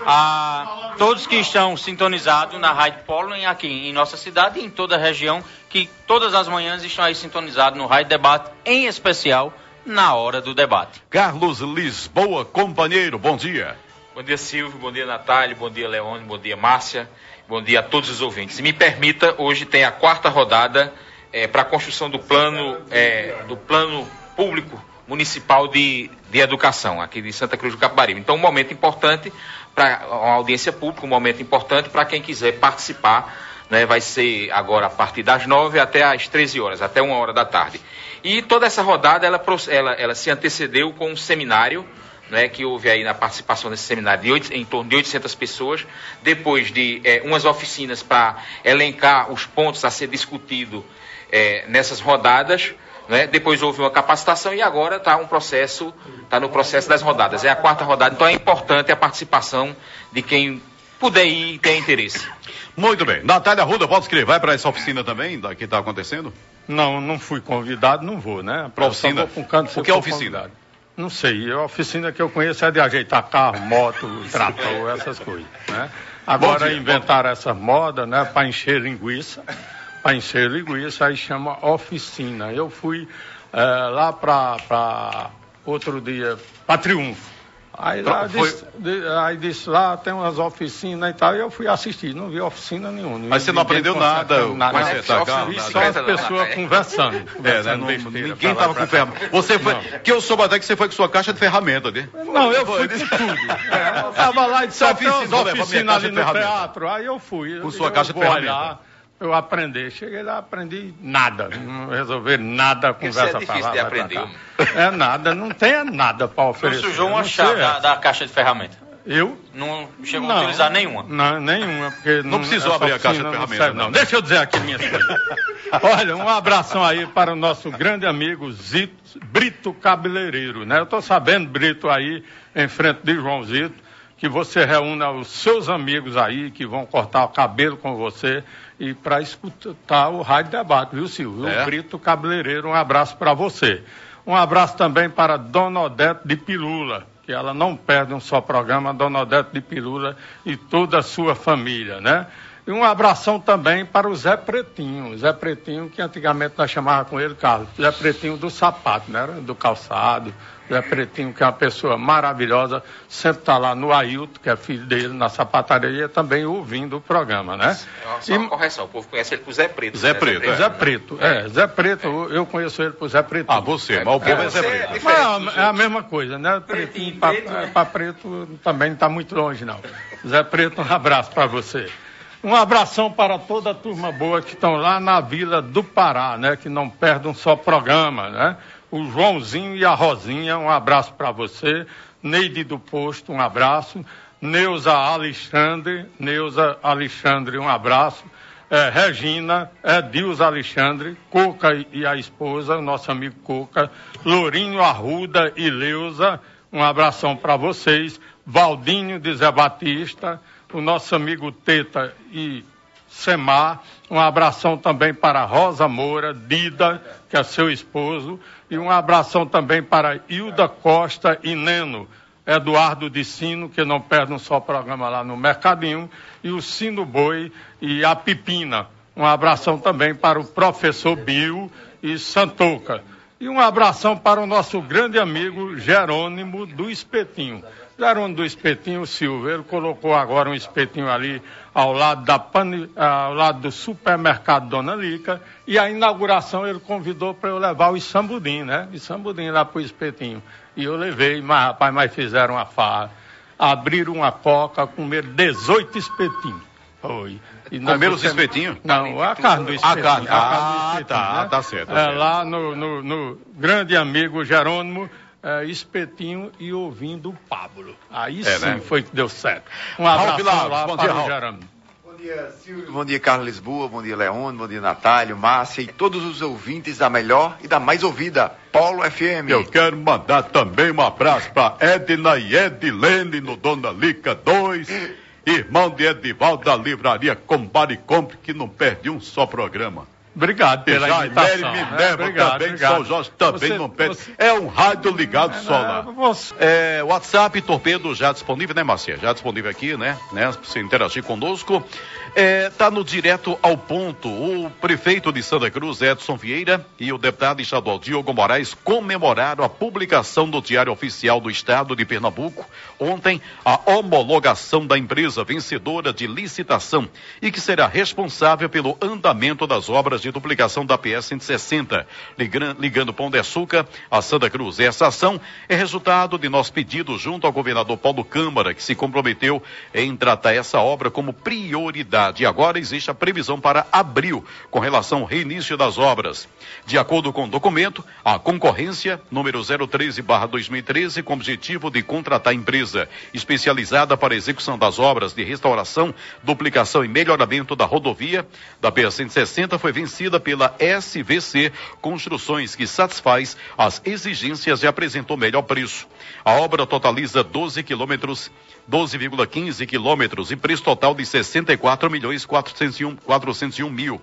a todos que estão sintonizados na Rádio Polo aqui em nossa cidade e em toda a região, que todas as manhãs estão aí sintonizados no Rádio Debate, em especial na hora do debate. Carlos Lisboa, companheiro, bom dia. Bom dia, Silvio, bom dia, Natália, bom dia, Leone, bom dia, Márcia, bom dia a todos os ouvintes. Se me permita, hoje tem a quarta rodada é, para a construção do plano, é, do plano público municipal de, de educação aqui de Santa Cruz do Capibaribe. Então, um momento importante para uma audiência pública, um momento importante para quem quiser participar, né, vai ser agora a partir das nove até às treze horas, até uma hora da tarde. E toda essa rodada, ela, ela, ela se antecedeu com um seminário, né, que houve aí na participação desse seminário de oito, em torno de oitocentas pessoas, depois de é, umas oficinas para elencar os pontos a ser discutido é, nessas rodadas, né, depois houve uma capacitação e agora está um processo, está no processo das rodadas. É a quarta rodada, então é importante a participação de quem puder ir e ter interesse. Muito bem. Natália Arruda, pode escrever, vai para essa oficina também, da que está acontecendo? Não, não fui convidado, não vou, né? Para oficina? Um canto, o que é oficina? Convidado. Não sei, a oficina que eu conheço é de ajeitar carro, moto, trator, essas coisas, né? Agora dia, inventaram essa moda, né, para encher linguiça, para encher linguiça, aí chama oficina. Eu fui é, lá para outro dia, para Triunfo. Aí lá Foi... disse, de, aí disse lá tem umas oficinas e tal, e eu fui assistir, não vi oficina nenhuma. Não Mas você não aprendeu nada? nada. Mas é, tá, só vi só as pessoas conversando. conversando é, né, não, ninguém estava com ferramenta. Você foi, que eu soube até que você foi com sua caixa de ferramenta, né? Não, eu fui com tudo. É, eu estava lá e disse, tem umas oficinas ali no teatro, aí eu fui. Com sua caixa de ferramenta. Eu aprendi, cheguei lá, aprendi nada, não resolver nada, conversa Isso é difícil de aprender. É nada, não tem nada para oferecer. Não sujou uma chave da, da caixa de ferramenta? Eu? Não chegou não, a utilizar nenhuma? Não, nenhuma, porque... Não, não precisou abrir a caixa de ferramenta, não. não. Deixa eu dizer aqui minhas coisas. Olha, um abração aí para o nosso grande amigo Zito, Brito Cabeleireiro, né? Eu estou sabendo, Brito, aí, em frente de João Zito, que você reúna os seus amigos aí, que vão cortar o cabelo com você, e para escutar o Rádio Debate, viu, Silvio? É. O Brito Cabeleireiro, um abraço para você. Um abraço também para Dona Odete de Pilula, que ela não perde um só programa, Dona Odete de Pilula e toda a sua família, né? E um abração também para o Zé Pretinho, Zé Pretinho, que antigamente nós chamávamos com ele, Carlos, Zé Pretinho do sapato, né? Do calçado, Zé Pretinho, que é uma pessoa maravilhosa, sempre está lá no Ailton, que é filho dele, na sapataria, também ouvindo o programa, né? Só uma correção, o povo conhece ele por Zé Preto. Zé, né? Preto, Zé Preto, é. Zé Preto, é, Zé Preto, eu conheço ele por Zé Preto. Ah, você, mas o povo é, é Zé Preto. É, mas é a mesma coisa, né? Pretinho para preto, preto também não está muito longe, não. Zé Preto, um abraço para você. Um abração para toda a turma boa que estão lá na Vila do Pará, né? Que não perdem um só programa, né? O Joãozinho e a Rosinha, um abraço para você. Neide do Posto, um abraço. Neuza Alexandre, Neuza Alexandre, um abraço. É, Regina, Edilza Alexandre, Coca e a esposa, nosso amigo Coca. Lourinho Arruda e Leuza, um abração para vocês. Valdinho de Zé Batista, o nosso amigo Teta e Semar, um abração também para Rosa Moura, Dida, que é seu esposo, e um abração também para Hilda Costa e Neno, Eduardo de Sino, que não perde um só programa lá no Mercadinho, e o Sino Boi e a Pipina. Um abração também para o professor Bill e Santoca. E um abração para o nosso grande amigo Jerônimo do Espetinho. Jerônimo do Espetinho Silva, ele colocou agora um espetinho ali ao lado, da pani, ao lado do supermercado Dona Lica, e a inauguração ele convidou para eu levar o Sambudim, né? O Sambudim lá para o espetinho. E eu levei, mas rapaz, mas fizeram uma farra. Abriram uma coca, comeram dezoito espetinhos. Foi. Comeram os espetinhos? Não, a carne do espetinho. A carne, a carne ah, do espetinho, tá, né? tá certo. Tá é, certo. Lá no, no, no grande amigo Jerônimo, é, espetinho e ouvindo o Pablo. Aí é, sim, né? Foi que deu certo. Um abraço lá bom para dia, o Jerônimo. Bom dia, Silvio. Bom dia, Carlos Lisboa. Bom dia, Leone. Bom dia, Natália, Márcia e todos os ouvintes da melhor e da mais ouvida, Polo F M. Eu quero mandar também um abraço para Edna e Edilene no Dona Lica dois, irmão de Edivaldo da Livraria Compare e Compre, que não perde um só programa. Obrigado pela já, invitação. Mary É, Minerva obrigado, também, obrigado. São Jorge também Você- não perde. você- É um rádio ligado só lá. Você- É, WhatsApp, Torpedo, já disponível, né, Marcia? Já disponível aqui, né? né? Pra você interagir conosco. É, tá no direto ao ponto. O prefeito de Santa Cruz, Edson Vieira, e o deputado estadual Diogo Moraes comemoraram a publicação do Diário Oficial do Estado de Pernambuco ontem, a homologação da empresa vencedora de licitação e que será responsável pelo andamento das obras de duplicação da P S cento e sessenta, ligando, ligando Pão de Açúcar a Santa Cruz. Essa ação é resultado de nosso pedido junto ao governador Paulo Câmara, que se comprometeu em tratar essa obra como prioridade. E agora existe a previsão para abril, com relação ao reinício das obras. De acordo com o documento, a concorrência número zero treze barra dois mil e treze, com o objetivo de contratar empresa especializada para a execução das obras de restauração, duplicação e melhoramento da rodovia da P S cento e sessenta, foi vencida pela S V C Construções, que satisfaz as exigências e apresentou melhor preço. A obra totaliza doze quilômetros, doze vírgula quinze quilômetros e preço total de sessenta e quatro milhões quatrocentos e um, quatrocentos e um mil.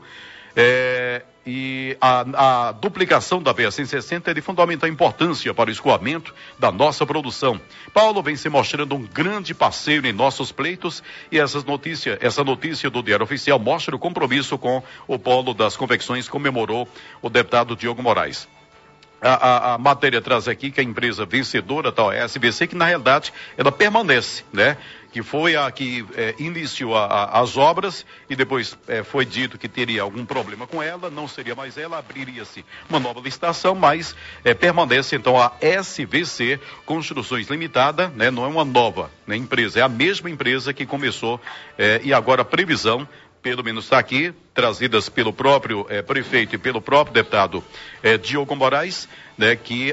É, e a, a duplicação da P S cento e sessenta é de fundamental importância para o escoamento da nossa produção. Paulo vem se mostrando um grande parceiro em nossos pleitos e essas notícias, essa notícia do Diário Oficial mostra o compromisso com o polo das confecções, comemorou o deputado Diogo Moraes. A, a, a matéria traz aqui que a empresa vencedora, tal, é a S B C, que na realidade ela permanece, né? Que foi a que é, iniciou a, a, as obras e depois é, foi dito que teria algum problema com ela, não seria mais ela, abriria-se uma nova licitação, mas é, permanece então a S V C Construções Limitada, né? Não é uma nova, né, empresa, é a mesma empresa que começou é, e agora a previsão, pelo menos está aqui, trazidas pelo próprio eh, prefeito e pelo próprio deputado eh, Diogo Moraes, né, que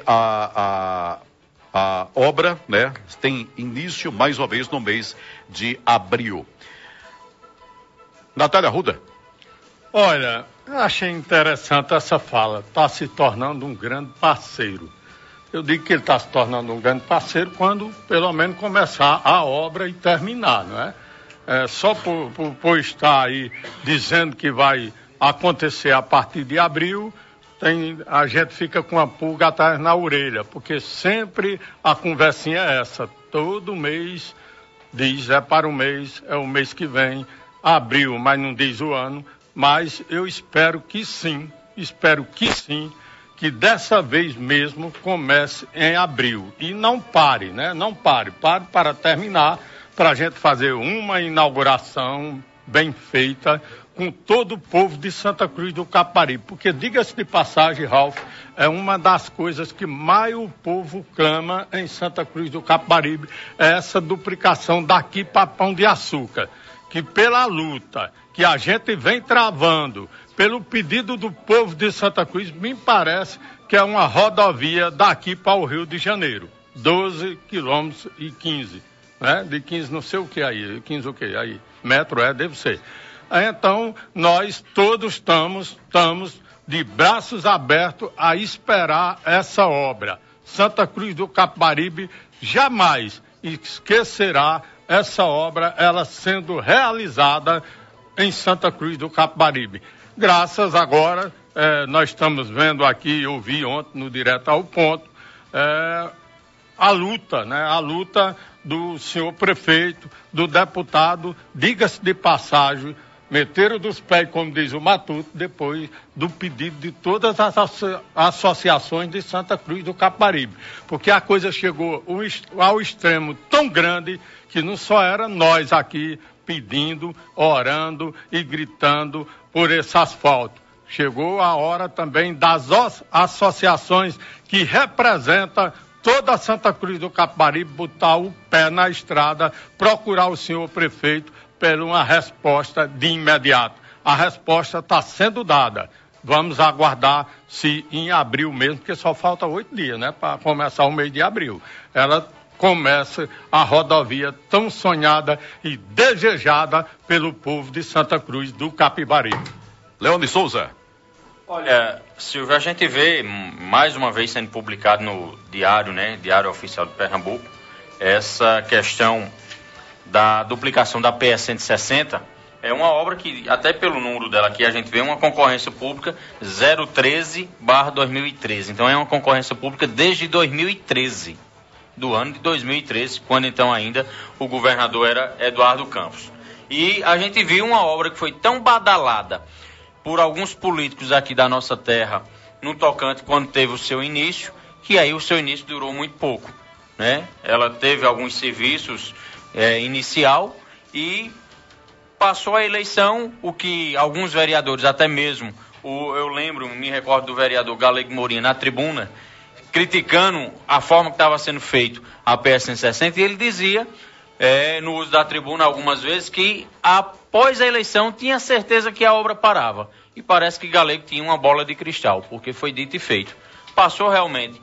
a, a, a obra, né, tem início mais uma vez no mês de abril. Natália Arruda. Olha, eu achei interessante essa fala. Está se tornando um grande parceiro. Eu digo que ele está se tornando um grande parceiro quando, pelo menos, começar a obra e terminar, não é? É, só por, por, por estar aí dizendo que vai acontecer a partir de abril, tem, a gente fica com a pulga atrás na orelha, porque sempre a conversinha é essa. Todo mês diz, é para o mês, é o mês que vem, abril, mas não diz o ano. Mas eu espero que sim, espero que sim, que dessa vez mesmo comece em abril. E não pare, né? Não pare, pare para terminar, para a gente fazer uma inauguração bem feita com todo o povo de Santa Cruz do Capibaribe. Porque, diga-se de passagem, Ralf, é uma das coisas que mais o povo clama em Santa Cruz do Capibaribe, é essa duplicação daqui para Pão de Açúcar. Que pela luta que a gente vem travando, pelo pedido do povo de Santa Cruz, me parece que é uma rodovia daqui para o Rio de Janeiro. doze quilômetros e quinze. Né? De quinze não sei o que aí, quinze o que aí, metro é, deve ser. Então, nós todos estamos, estamos de braços abertos a esperar essa obra. Santa Cruz do Capibaribe jamais esquecerá essa obra, ela sendo realizada em Santa Cruz do Capibaribe. Graças agora, eh, nós estamos vendo aqui, eu vi ontem no Direto ao Ponto, eh, a luta, né? A luta do senhor prefeito, do deputado, diga-se de passagem, meteram dos pés, como diz o Matuto, depois do pedido de todas as asso- associações de Santa Cruz do Capibaribe. Porque a coisa chegou ao extremo tão grande que não só era nós aqui pedindo, orando e gritando por esse asfalto. Chegou a hora também das associações que representam toda a Santa Cruz do Capibaribe botar o pé na estrada, procurar o senhor prefeito por uma resposta de imediato. A resposta está sendo dada. Vamos aguardar se em abril mesmo, porque só falta oito dias, né, para começar o mês de abril. Ela comece a rodovia tão sonhada e desejada pelo povo de Santa Cruz do Capibaribe. Leone Souza. Olha, Silvio, a gente vê mais uma vez sendo publicado no Diário, né, Diário Oficial de Pernambuco, essa questão da duplicação da P S cento e sessenta. É uma obra que, até pelo número dela aqui, a gente vê uma concorrência pública zero treze barra dois mil e treze. Então é uma concorrência pública desde dois mil e treze, do ano de dois mil e treze, quando então ainda o governador era Eduardo Campos. E a gente viu uma obra que foi tão badalada por alguns políticos aqui da nossa terra, no tocante quando teve o seu início, que aí o seu início durou muito pouco, né? Ela teve alguns serviços é, inicial e passou a eleição, o que alguns vereadores, até mesmo, o, eu lembro, me recordo do vereador Galego Mourinho na tribuna, criticando a forma que estava sendo feito a P S cento e sessenta, e ele dizia, é, no uso da tribuna algumas vezes, que após a eleição tinha certeza que a obra parava. E parece que Galego tinha uma bola de cristal, porque foi dito e feito. Passou realmente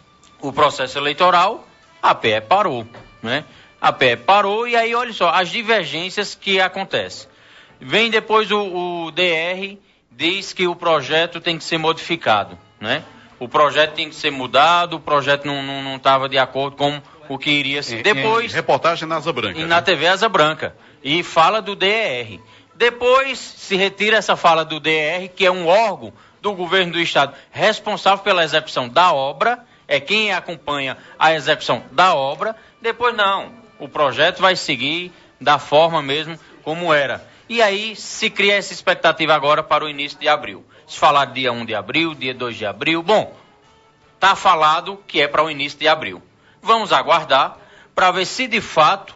o processo eleitoral, a P E parou, né? A P E parou e aí, olha só, as divergências que acontecem. Vem depois o, o D R, diz que o projeto tem que ser modificado, né? O projeto tem que ser mudado, o projeto não estava de acordo com o que iria ser. Depois, em reportagem na Asa Branca. E né? na T V Asa Branca. E fala do D R. Depois se retira essa fala do D R, que é um órgão do governo do estado responsável pela execução da obra, é quem acompanha a execução da obra. Depois não, o projeto vai seguir da forma mesmo como era. E aí se cria essa expectativa agora para o início de abril. Se falar dia um de abril, dia dois de abril, bom, está falado que é para o início de abril. Vamos aguardar para ver se de fato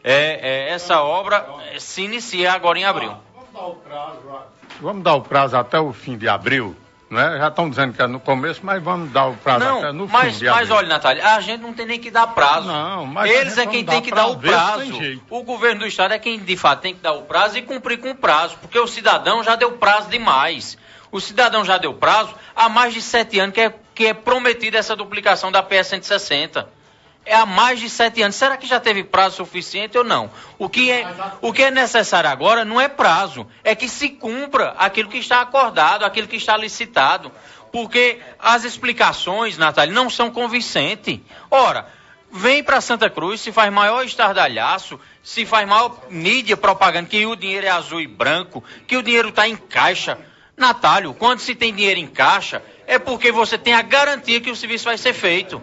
é, é, essa obra se inicia agora em abril. Vamos dar o prazo, vamos dar o prazo até o fim de abril, né? Já estão dizendo que é no começo, mas vamos dar o prazo não, até no mas, fim de abril. Mas olha, Natália, a gente não tem nem que dar prazo. Não, mas eles é quem tem que dar o prazo. O governo do estado é quem de fato tem que dar o prazo e cumprir com o prazo, porque o cidadão já deu prazo demais. O cidadão já deu prazo há mais de sete anos que é, que é prometida essa duplicação da P S cento e sessenta. É há mais de sete anos. Será que já teve prazo suficiente ou não? O que é, o que é necessário agora não é prazo, é que se cumpra aquilo que está acordado, aquilo que está licitado. Porque as explicações, Natália, não são convincentes. Ora, vem para Santa Cruz, se faz maior estardalhaço, se faz maior mídia propaganda que o dinheiro é azul e branco, que o dinheiro está em caixa. Natália, quando se tem dinheiro em caixa, é porque você tem a garantia que o serviço vai ser feito.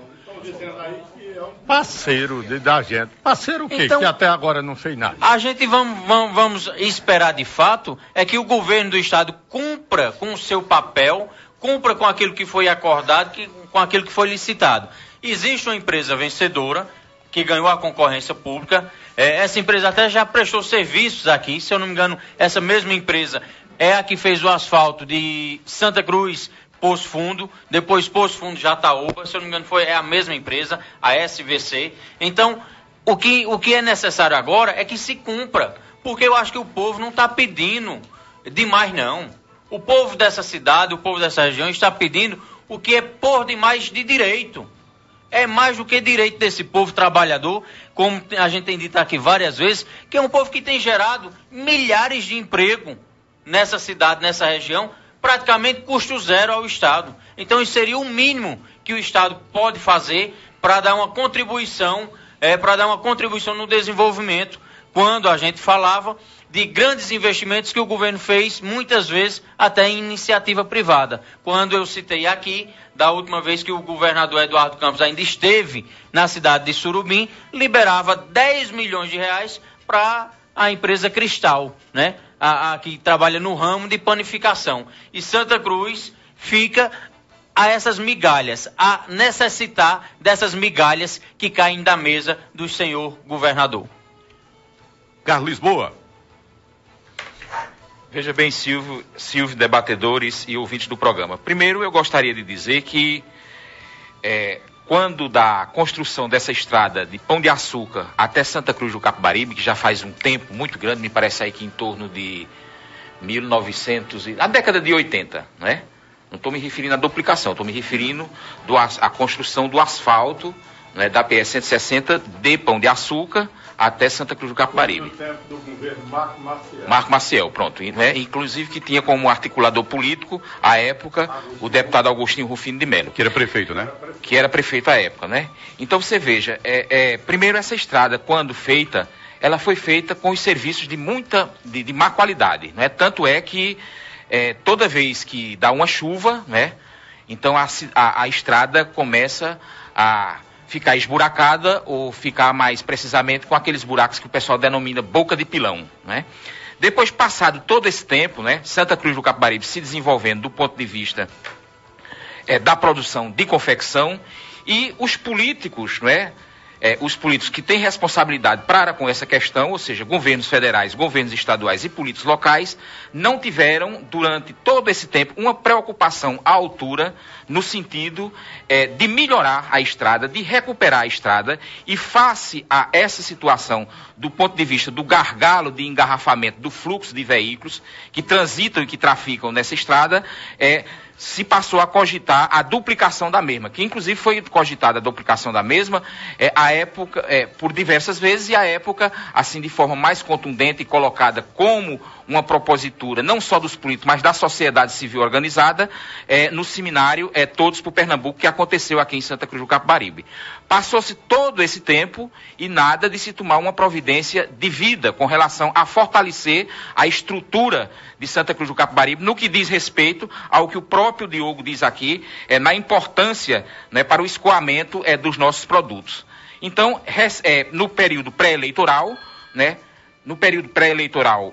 Parceiro de, da gente. Parceiro o quê? Então, que até agora não fez nada. A gente vamos, vamos, vamos esperar de fato é que o governo do estado cumpra com o seu papel, cumpra com aquilo que foi acordado, que, com aquilo que foi licitado. Existe uma empresa vencedora que ganhou a concorrência pública. É, essa empresa até já prestou serviços aqui, se eu não me engano, essa mesma empresa é a que fez o asfalto de Santa Cruz, Poço Fundo, depois Poço Fundo Jataúba, se eu não me engano foi é a mesma empresa, a S V C. Então, o que, o que é necessário agora é que se cumpra, porque eu acho que o povo não está pedindo demais não. O povo dessa cidade, o povo dessa região está pedindo o que é por demais de direito. É mais do que direito desse povo trabalhador, como a gente tem dito aqui várias vezes, que é um povo que tem gerado milhares de empregos nessa cidade, nessa região, praticamente custo zero ao Estado. Então isso seria o mínimo que o Estado pode fazer para dar uma contribuição, é, para dar uma contribuição no desenvolvimento, quando a gente falava de grandes investimentos que o governo fez, muitas vezes até em iniciativa privada. Quando eu citei aqui, da última vez que o governador Eduardo Campos ainda esteve na cidade de Surubim, liberava dez milhões de reais para a empresa Cristal, né? A, a que trabalha no ramo de panificação. E Santa Cruz fica a essas migalhas, a necessitar dessas migalhas que caem da mesa do senhor governador. Carlos Lisboa. Veja bem, Silvio, Silvio, debatedores e ouvintes do programa. Primeiro, eu gostaria de dizer que é, quando da construção dessa estrada de Pão de Açúcar até Santa Cruz do Capibaribe, que já faz um tempo muito grande, me parece aí que em torno de mil e novecentos, a década de oitenta, né? Não estou me referindo à duplicação, estou me referindo do, à construção do asfalto né, da P S cento e sessenta de Pão de Açúcar até Santa Cruz do Capibaribe. No tempo do governo Marco Maciel. Marco Maciel, pronto. Né, inclusive que tinha como articulador político, à época, o deputado Augustinho Rufino de Melo. Que era prefeito, né? Que era prefeito à época, né? Então você veja, é, é, primeiro essa estrada, quando feita, ela foi feita com os serviços de muita, de, de má qualidade, né? Tanto é que é, toda vez que dá uma chuva, né? Então a, a, a estrada começa a ficar esburacada ou ficar mais precisamente com aqueles buracos que o pessoal denomina boca de pilão, né? Depois, passado todo esse tempo, né, Santa Cruz do Capibaribe se desenvolvendo do ponto de vista é, da produção de confecção, e os políticos, né, é, os políticos que têm responsabilidade para com essa questão, ou seja, governos federais, governos estaduais e políticos locais, não tiveram, durante todo esse tempo, uma preocupação à altura no sentido é, de melhorar a estrada, de recuperar a estrada, e face a essa situação, do ponto de vista do gargalo de engarrafamento do fluxo de veículos que transitam e que traficam nessa estrada, é, se passou a cogitar a duplicação da mesma, que inclusive foi cogitada a duplicação da mesma é, a época, é, por diversas vezes, e a época, assim, de forma mais contundente e colocada como uma propositura, não só dos políticos, mas da sociedade civil organizada, é, no seminário é, Todos por Pernambuco, que aconteceu aqui em Santa Cruz do Capibaribe. Passou-se todo esse tempo e nada de se tomar uma providência devida com relação a fortalecer a estrutura de Santa Cruz do Capibaribe, no que diz respeito ao que o próprio Diogo diz aqui, é, na importância, né, para o escoamento é, dos nossos produtos. Então, res, é, no período pré-eleitoral, né, no período pré-eleitoral,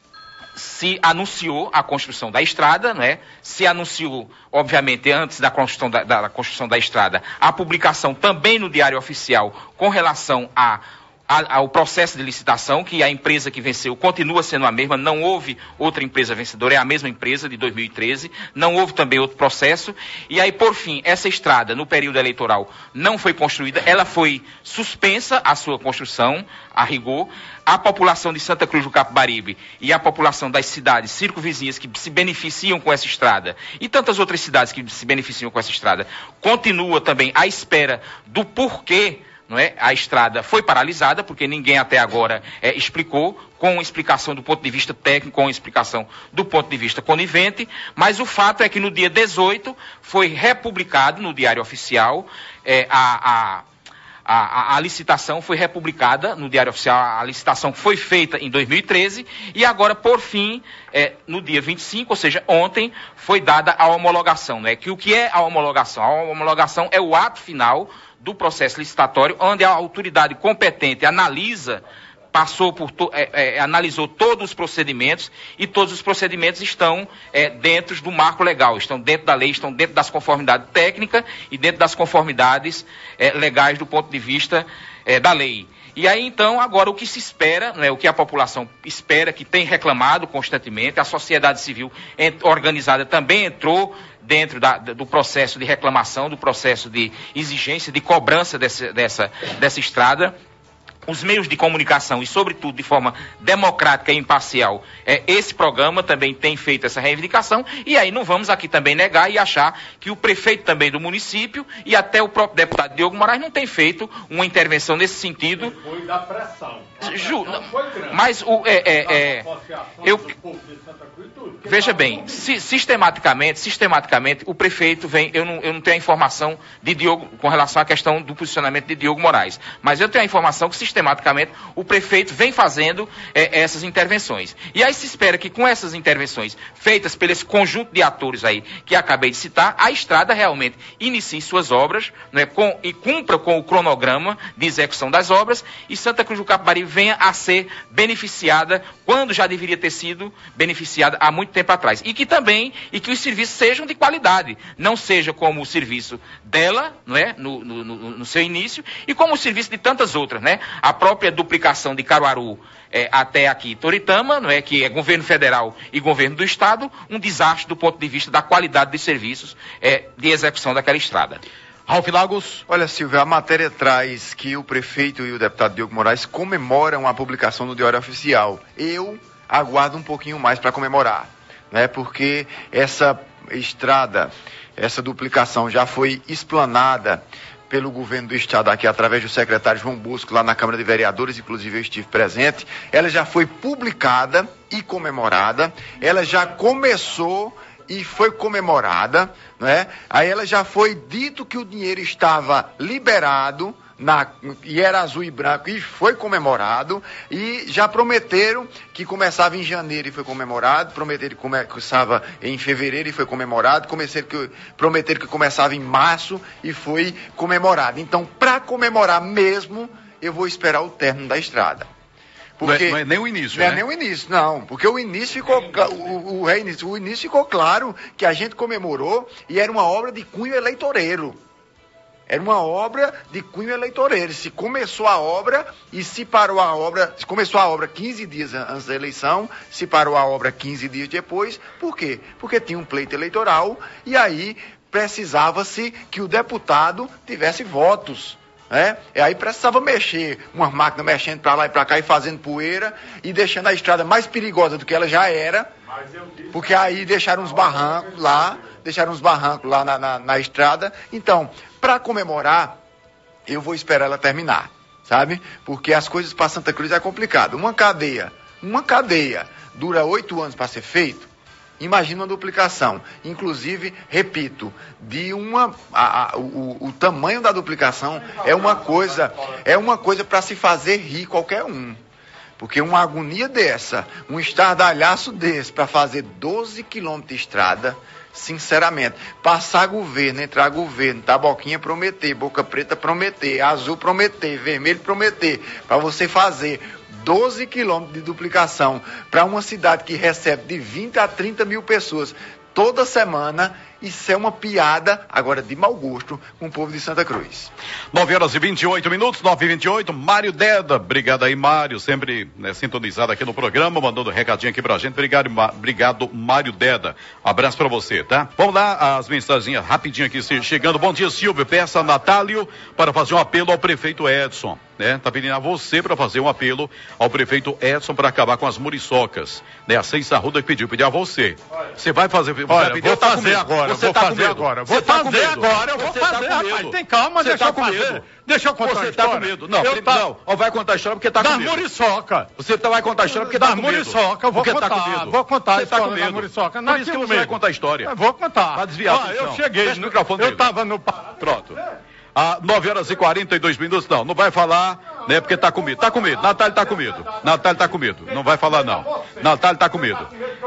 se anunciou a construção da estrada, né? Se anunciou, obviamente, antes da construção da, da construção da estrada, a publicação também no Diário Oficial com relação a ao processo de licitação, que a empresa que venceu continua sendo a mesma, não houve outra empresa vencedora, é a mesma empresa de dois mil e treze, não houve também outro processo, e aí, por fim, essa estrada, no período eleitoral, não foi construída, ela foi suspensa, a sua construção, a rigor. A população de Santa Cruz do Capibaribe e a população das cidades circunvizinhas que se beneficiam com essa estrada, e tantas outras cidades que se beneficiam com essa estrada, continua também à espera do porquê, não é? A estrada foi paralisada, porque ninguém até agora é, explicou, com explicação do ponto de vista técnico, com explicação do ponto de vista conivente, mas o fato é que no dia dezoito foi republicado no Diário Oficial, é, a, a, a, a licitação foi republicada no Diário Oficial, a licitação foi feita em dois mil e treze, e agora, por fim, é, no dia vinte e cinco, ou seja, ontem, foi dada a homologação, né? Que o que é a homologação? A homologação é o ato final do processo licitatório, onde a autoridade competente analisa, passou por, to, é, é, analisou todos os procedimentos, e todos os procedimentos estão é, dentro do marco legal, estão dentro da lei, estão dentro das conformidades técnicas e dentro das conformidades é, legais do ponto de vista é, da lei. E aí, então, agora o que se espera, né, o que a população espera, que tem reclamado constantemente, a sociedade civil organizada também entrou dentro da, do processo de reclamação, do processo de exigência, de cobrança dessa, dessa, dessa estrada. Os meios de comunicação e, sobretudo, de forma democrática e imparcial, é, esse programa também tem feito essa reivindicação, e aí não vamos aqui também negar e achar que o prefeito também do município e até o próprio deputado Diogo Moraes não tem feito uma intervenção nesse sentido. Foi da pressão. Ju, mas o é, é, é eu veja bem, si, sistematicamente, sistematicamente o prefeito vem, eu não, eu não tenho a informação de Diogo com relação à questão do posicionamento de Diogo Moraes, mas eu tenho a informação que sistematicamente o prefeito vem fazendo é, essas intervenções. E aí se espera que com essas intervenções feitas pelo esse conjunto de atores aí que acabei de citar, a estrada realmente inicie suas obras, né, com, e cumpra com o cronograma de execução das obras, e Santa Cruz do Capibaribe venha a ser beneficiada quando já deveria ter sido beneficiada há muito tempo atrás. E que também, e que os serviços sejam de qualidade, não seja como o serviço dela, não é, no, no, no seu início, e como o serviço de tantas outras, né? A própria duplicação de Caruaru é, até aqui Toritama, não é, que é governo federal e governo do estado, um desastre do ponto de vista da qualidade de serviços é, de execução daquela estrada. Ralf Lagos. Olha, Silvio, a matéria traz que o prefeito e o deputado Diogo Moraes comemoram a publicação no Diário Oficial. Eu aguardo um pouquinho mais para comemorar, né? Porque essa estrada, essa duplicação já foi explanada pelo governo do estado aqui, através do secretário João Bosco, lá na Câmara de Vereadores, inclusive eu estive presente, ela já foi publicada e comemorada, ela já começou e foi comemorada, né? Aí ela já foi dito que o dinheiro estava liberado, Na, e era azul e branco, e foi comemorado, e já prometeram que começava em janeiro e foi comemorado, prometeram que começava em fevereiro e foi comemorado, que, prometeram que começava em março e foi comemorado. Então, para comemorar mesmo, eu vou esperar o término da estrada. Porque não, é, não é nem o início, Não né? é nem o início, não. Porque o início ficou, o, o, reinício, o início ficou claro que a gente comemorou e era uma obra de cunho eleitoreiro. Era uma obra de cunho eleitoreiro. Se começou a obra e se parou a obra, se começou a obra quinze dias antes da eleição, se parou a obra quinze dias depois. Por quê? Porque tinha um pleito eleitoral e aí precisava-se que o deputado tivesse votos. Né? E aí precisava mexer, uma máquina mexendo para lá e para cá e fazendo poeira e deixando a estrada mais perigosa do que ela já era, porque aí deixaram uns barrancos lá, deixaram uns barrancos lá na, na, na estrada. Então, para comemorar, eu vou esperar ela terminar, sabe? Porque as coisas para Santa Cruz é complicado. Uma cadeia, uma cadeia dura oito anos para ser feito. Imagina uma duplicação. Inclusive, repito, de uma, a, a, o, o tamanho da duplicação é uma coisa, é uma coisa para se fazer rir qualquer um. Porque uma agonia dessa, um estardalhaço desse, para fazer doze quilômetros de estrada, sinceramente, passar governo, entrar governo, Taboquinha prometer, Boca Preta prometer, Azul prometer, Vermelho prometer, para você fazer doze quilômetros de duplicação para uma cidade que recebe de vinte a trinta mil pessoas toda semana, isso é uma piada, agora de mau gosto, com o povo de Santa Cruz. nove horas e vinte e oito minutos, nove e vinte e oito, Mário Deda, obrigado aí, Mário, sempre né, sintonizado aqui no programa, mandando um recadinho aqui pra gente, obrigado, obrigado Mário Deda, abraço pra você, tá? Vamos lá, as mensagens rapidinho aqui chegando. Bom dia, Silvio, peça a Natálio para fazer um apelo ao prefeito Edson, né? Tá pedindo a você para fazer um apelo ao prefeito Edson para acabar com as muriçocas, né? A Seis Arruda pediu, pediu a você. Você vai fazer, você Olha, vai pedir, vou tá fazer agora, você vou tá fazer agora, vou tá fazer agora, eu vou você fazer, tá com rapaz, medo. tem calma, Você deixa tá eu com fazer, medo. deixa eu contar Você a tá história. com medo. Não, eu ele, tá... não, ó, vai contar a história porque tá da com medo. muriçoca. Você tá, vai contar a história porque tá da com medo. muriçoca, eu vou porque contar, tá com medo. vou contar você a história tá com medo. da muriçoca. Por Não isso que tinha você vai medo. contar a história. Eu vou contar. Pra desviar a ah, atenção. eu cheguei, Fecha o no... microfone eu dele. tava no... Pronto. Ah, nove horas e quarenta e dois minutos, não, não vai falar, né, porque tá com medo, tá com medo, Natália tá com medo, Natália tá com medo, não vai falar não, Natália tá com medo,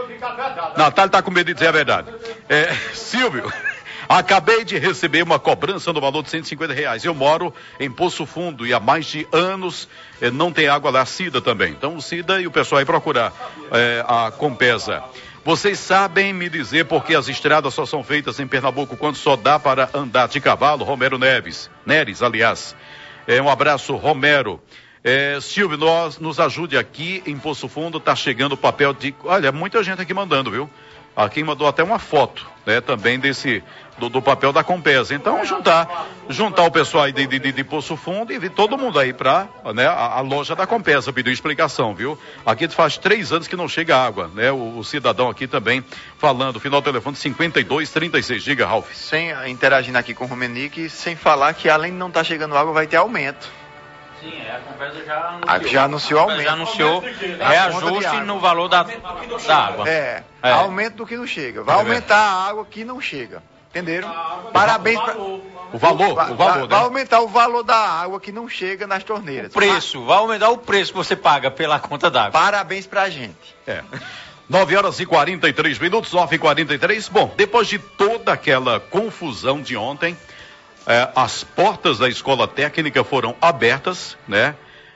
Natália tá com medo de dizer a verdade. É, Silvio, acabei de receber uma cobrança no valor de cento e cinquenta reais, eu moro em Poço Fundo e há mais de anos eh, não tem água lá, Cida também, então o Cida e o pessoal aí procurar eh, a Compesa. Vocês sabem me dizer por que as estradas só são feitas em Pernambuco quando só dá para andar de cavalo? Romero Neves, Neres, aliás. É, um abraço, Romero. É, Silvio, nós, nos ajude aqui em Poço Fundo, tá chegando o papel de... Olha, muita gente aqui mandando, viu? Aqui mandou até uma foto, né, também desse, do, do papel da Compesa. Então, juntar, juntar o pessoal aí de, de, de Poço Fundo e vir todo mundo aí pra, né, a, a loja da Compesa, pediu explicação, viu? Aqui faz três anos que não chega água, né? O, o cidadão aqui também falando, final do telefone cinquenta e dois, trinta e seis, diga, Ralf. Sem, interagindo aqui com o Romenique, sem falar que além de não estar chegando água, vai ter aumento. Sim, a Compesa já anunciou. A, já anunciou aumento. Já anunciou reajuste no valor da, da água. É, é, aumento do que não chega. Vai é aumentar a água que não chega. Entenderam? Parabéns para... O valor, vai, o valor, né? Vai aumentar o valor da água que não chega nas torneiras. O preço, vai aumentar o preço que você paga pela conta d'água. Parabéns pra gente. É. nove horas e quarenta e três minutos, nove e quarenta e três. Bom, depois de toda aquela confusão de ontem, É, as portas da escola técnica foram abertas, né?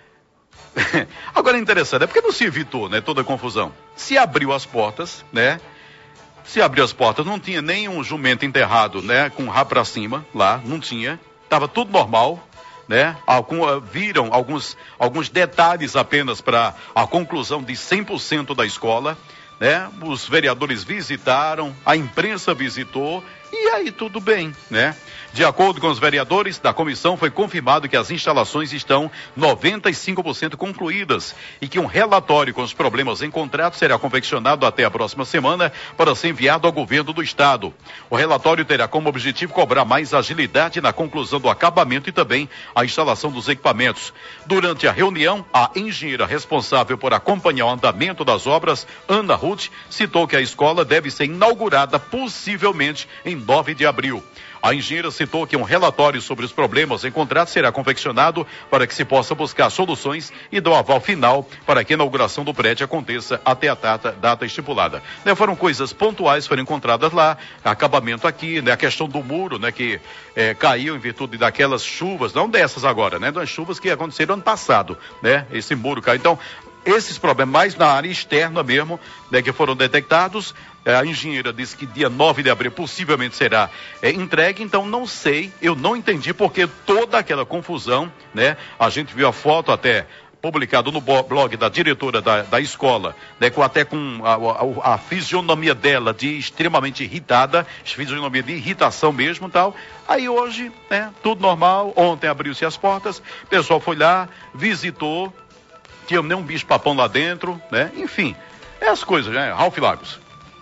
Agora é interessante, é porque não se evitou, né, toda a confusão. Se abriu as portas, né? Se abriu as portas, não tinha nenhum jumento enterrado, né, com o rabo pra cima, lá, não tinha. Tava tudo normal, né? Algum, viram alguns, alguns detalhes apenas para a conclusão de cem por cento da escola, né? Os vereadores visitaram, a imprensa visitou, e aí tudo bem, né? De acordo com os vereadores da comissão, foi confirmado que as instalações estão noventa e cinco por cento concluídas e que um relatório com os problemas encontrados será confeccionado até a próxima semana para ser enviado ao governo do estado. O relatório terá como objetivo cobrar mais agilidade na conclusão do acabamento e também a instalação dos equipamentos. Durante a reunião, a engenheira responsável por acompanhar o andamento das obras, Ana Ruth, citou que a escola deve ser inaugurada possivelmente em nove de abril. A engenheira citou que um relatório sobre os problemas encontrados será confeccionado para que se possa buscar soluções e dar o aval final para que a inauguração do prédio aconteça até a data, data estipulada. Né, foram coisas pontuais, foram encontradas lá, acabamento aqui, né, a questão do muro, né, que é, caiu em virtude daquelas chuvas, não dessas agora, né, das chuvas que aconteceram ano passado, né, esse muro caiu. Então, esses problemas mais na área externa mesmo, né, que foram detectados. A engenheira disse que dia nove de abril possivelmente será é, entregue, então não sei, eu não entendi porque toda aquela confusão, né? A gente viu a foto até publicado no blog da diretora da, da escola, né, com, até com a, a, a fisionomia dela de extremamente irritada, fisionomia de irritação mesmo e tal. Aí hoje, né, tudo normal, ontem abriu-se as portas, o pessoal foi lá, visitou, tinha nem um bicho-papão lá dentro, né? Enfim, é as coisas, né? Ralph Lagos.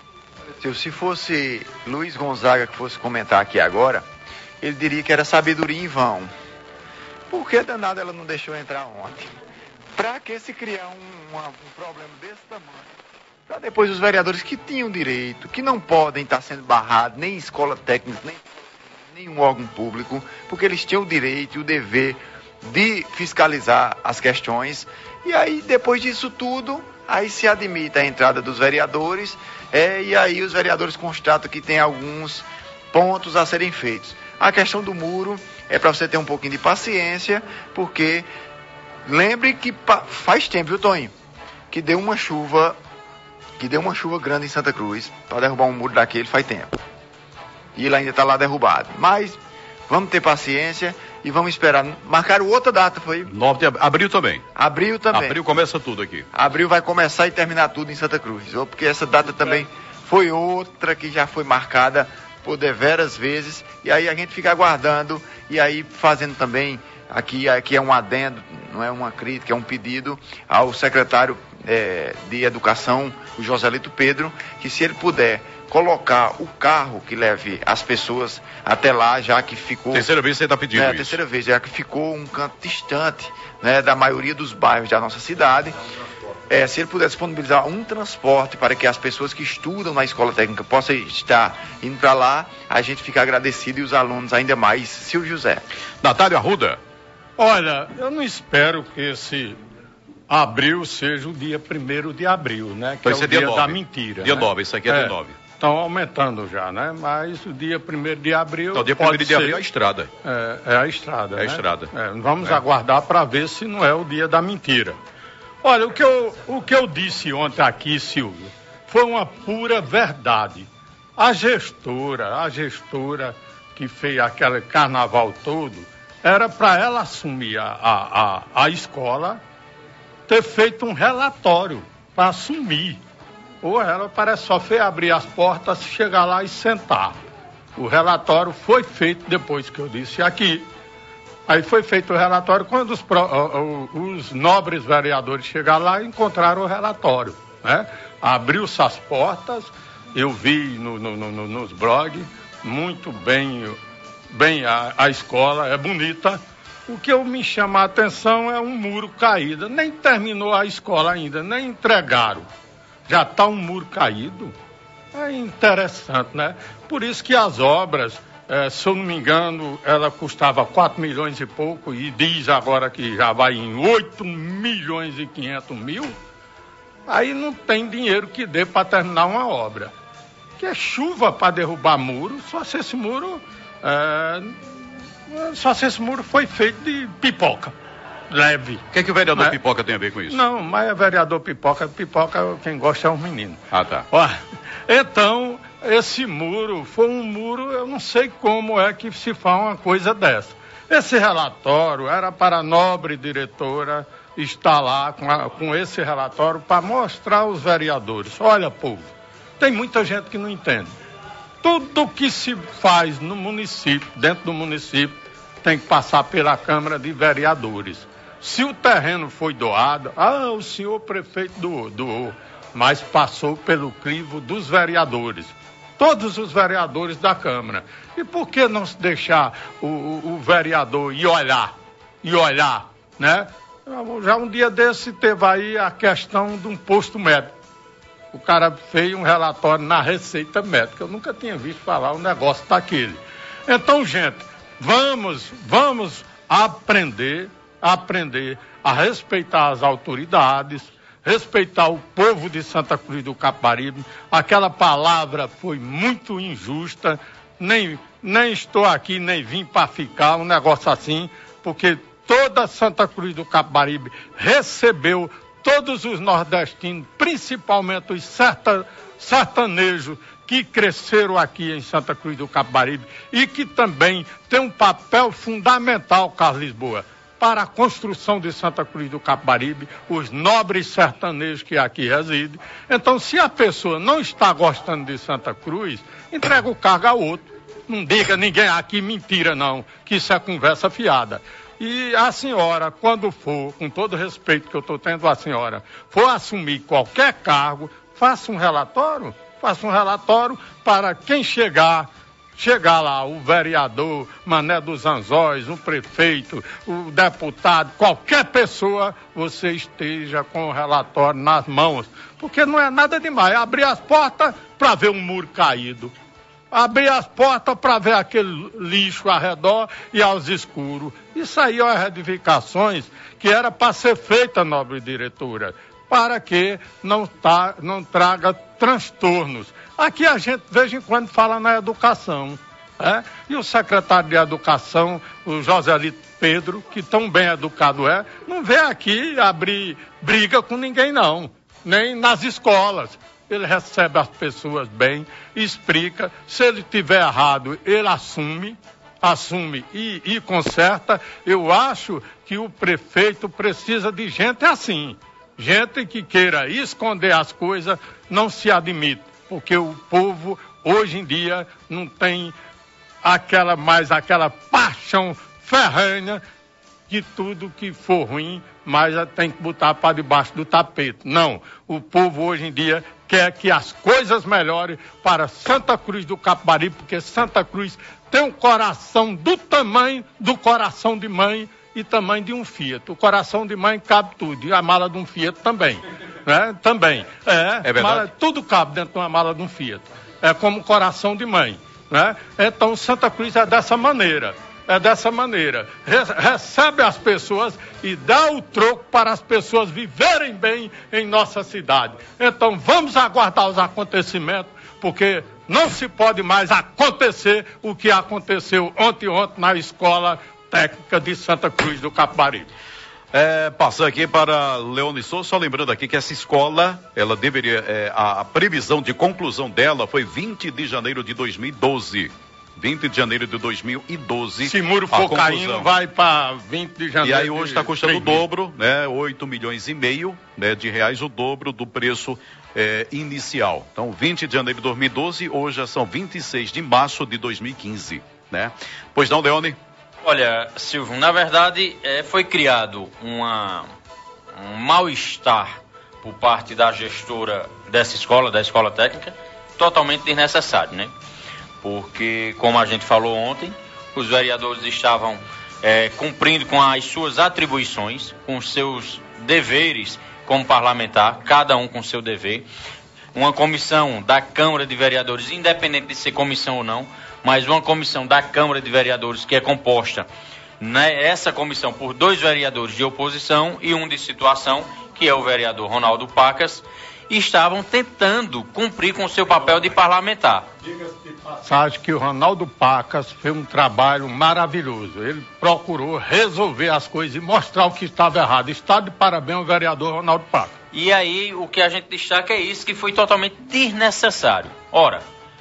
Se fosse Luiz Gonzaga que fosse comentar aqui agora, ele diria que era sabedoria em vão. Por que danado ela não deixou entrar ontem? Para que se criar um, uma, um problema desse tamanho? Para depois os vereadores que tinham direito, que não podem estar sendo barrados, nem escola técnica, nem nenhum órgão público, porque eles tinham o direito e o dever de fiscalizar as questões. E aí, depois disso tudo, aí se admite a entrada dos vereadores, é, e aí os vereadores constatam que tem alguns pontos a serem feitos. A questão do muro é para você ter um pouquinho de paciência, porque lembre que faz tempo, viu, Tonho, que deu uma chuva, que deu uma chuva grande em Santa Cruz, para derrubar um muro daquele faz tempo. E ele ainda está lá derrubado. Mas vamos ter paciência e vamos esperar. Marcaram outra data, foi? nove de abril também. Abril também. Abril começa tudo aqui. Abril vai começar e terminar tudo em Santa Cruz. Porque essa data também foi outra que já foi marcada por deveras vezes. E aí a gente fica aguardando e aí fazendo também, aqui, aqui é um adendo, não é uma crítica, é um pedido ao secretário é, de Educação, o Joselito Pedro, que se ele puder colocar o carro que leve as pessoas até lá, já que ficou... Terceira vez você está pedindo é, isso. Terceira vez, já que ficou um canto distante, né, da maioria dos bairros da nossa cidade. É, se ele puder disponibilizar um transporte para que as pessoas que estudam na escola técnica possam estar indo para lá, a gente fica agradecido e os alunos ainda mais. Silvio José. Natália Arruda. Olha, eu não espero que esse abril seja o dia primeiro de abril, né? Que Vai é ser o dia, dia da nove. mentira. Dia né? nove, isso aqui é, é dia nove. Estão aumentando já, né? Mas o dia primeiro de abril. Então, dia pode primeiro de ser, abril é a estrada. É, é a estrada. É né? a estrada. É, vamos é. aguardar para ver se não é o dia da mentira. Olha, o que, eu, o que eu disse ontem aqui, Silvio, foi uma pura verdade. A gestora, a gestora que fez aquele carnaval todo, era para ela assumir a, a, a, a escola, ter feito um relatório para assumir. Ou ela parece só fez abrir as portas, chegar lá e sentar. O relatório foi feito depois que eu disse aqui. Aí foi feito o relatório, quando os, os nobres vereadores chegaram lá, encontraram o relatório, né? Abriu-se as portas, eu vi no, no, no, nos blogs, muito bem, bem a, a escola, é bonita. O que eu me chama a atenção é um muro caído, nem terminou a escola ainda, nem entregaram. Já está um muro caído. É interessante, né? Por isso que as obras... É, se eu não me engano, ela custava quatro milhões e pouco e diz agora que já vai em oito milhões e quinhentos mil. Aí não tem dinheiro que dê para terminar uma obra. Que é chuva para derrubar muro, só se esse muro é, só se esse muro foi feito de pipoca leve. O que é que o vereador né? Pipoca tem a ver com isso? Não, mas é vereador Pipoca, Pipoca quem gosta é um menino. Ah, tá. Ó, então, esse muro foi um muro, eu não sei como é que se faz uma coisa dessa. Esse relatório era para a nobre diretora estar lá com, a, com esse relatório para mostrar aos vereadores. Olha, povo, tem muita gente que não entende. tudo que se faz no município, dentro do município, tem que passar pela Câmara de Vereadores. Se o terreno foi doado, ah, o senhor prefeito doou, doou, mas passou pelo crivo dos vereadores. Todos os vereadores da Câmara. E por que não se deixar o, o, o vereador ir olhar, e olhar, né? Já um dia desse teve aí a questão de um posto médico. O cara fez um relatório na Receita Médica. Eu nunca tinha visto falar um negócio daquele. Então, gente, vamos, vamos aprender, aprender a respeitar as autoridades, respeitar o povo de Santa Cruz do Capibaribe. Aquela palavra foi muito injusta. Nem, nem estou aqui, nem vim para ficar, um negócio assim, porque toda Santa Cruz do Capibaribe recebeu todos os nordestinos, principalmente os serta, sertanejos que cresceram aqui em Santa Cruz do Capibaribe e que também tem um papel fundamental, Carlos Lisboa, para a construção de Santa Cruz do Capibaribe, os nobres sertanejos que aqui residem. Então, se a pessoa não está gostando de Santa Cruz, entrega o cargo a outro. Não diga ninguém aqui mentira, não, que isso é conversa fiada. E a senhora, quando for, com todo o respeito que eu estou tendo à senhora, for assumir qualquer cargo, faça um relatório, faça um relatório para quem chegar, chegar lá, o vereador, Mané dos Anzóis, o prefeito, o deputado, qualquer pessoa, você esteja com o relatório nas mãos. Porque não é nada demais, é abrir as portas para ver um muro caído. Abrir as portas para ver aquele lixo ao redor e aos escuros. Isso aí é as edificações que era para ser feita, nobre diretora, para que não, tá, não traga transtornos. Aqui a gente, de vez em quando, fala na educação. É? E o secretário de Educação, o Joselito Pedro, que tão bem educado é, não vem aqui abrir briga com ninguém, não. Nem nas escolas. Ele recebe as pessoas bem, explica. Se ele tiver errado, ele assume, assume e, e conserta. Eu acho que o prefeito precisa de gente assim. Gente que queira esconder as coisas, não se admite. Porque o povo, hoje em dia, não tem aquela, mais aquela paixão ferrenha de tudo que for ruim, mas tem que botar para debaixo do tapete. Não, o povo hoje em dia quer que as coisas melhorem para Santa Cruz do Capibaribe, porque Santa Cruz tem um coração do tamanho do coração de mãe e tamanho de um Fiat. O coração de mãe cabe tudo, e a mala de um Fiat também. Né? Também. É, é verdade. Mala, tudo cabe dentro de uma mala de um Fiat. É como coração de mãe. Né? Então Santa Cruz é dessa maneira. É dessa maneira. Re- recebe as pessoas e dá o troco para as pessoas viverem bem em nossa cidade. Então vamos aguardar os acontecimentos, porque não se pode mais acontecer o que aconteceu ontem ontem na Escola Técnica de Santa Cruz do Capibaribe. É, passando aqui para Leone Souza, só lembrando aqui que essa escola, ela deveria, é, a, a previsão de conclusão dela foi vinte de janeiro de dois mil e doze. vinte de janeiro de dois mil e doze. Se muro for caindo, vai para vinte de janeiro. E aí hoje está custando o dobro, né? oito milhões e meio, né, de reais, o dobro do preço é, inicial. Então, vinte de janeiro de dois mil e doze, hoje já são vinte e seis de março de dois mil e quinze, né? Pois não, Leone? Olha, Silvio, na verdade é, foi criado uma, um mal-estar por parte da gestora dessa escola, da escola técnica, totalmente desnecessário, né? Porque, como a gente falou ontem, os vereadores estavam é, cumprindo com as suas atribuições, com os seus deveres como parlamentar, cada um com seu dever. Uma comissão da Câmara de Vereadores, independente de ser comissão ou não, mas uma comissão da Câmara de Vereadores que é composta, né, essa comissão por dois vereadores de oposição e um de situação, que é o vereador Ronaldo Pacas, estavam tentando cumprir com o seu papel de parlamentar. Diga-se de passagem que o Ronaldo Pacas fez um trabalho maravilhoso. Ele procurou resolver as coisas e mostrar o que estava errado. Está de parabéns o vereador Ronaldo Pacas. E aí o que a gente destaca é isso, que foi totalmente desnecessário. Ora,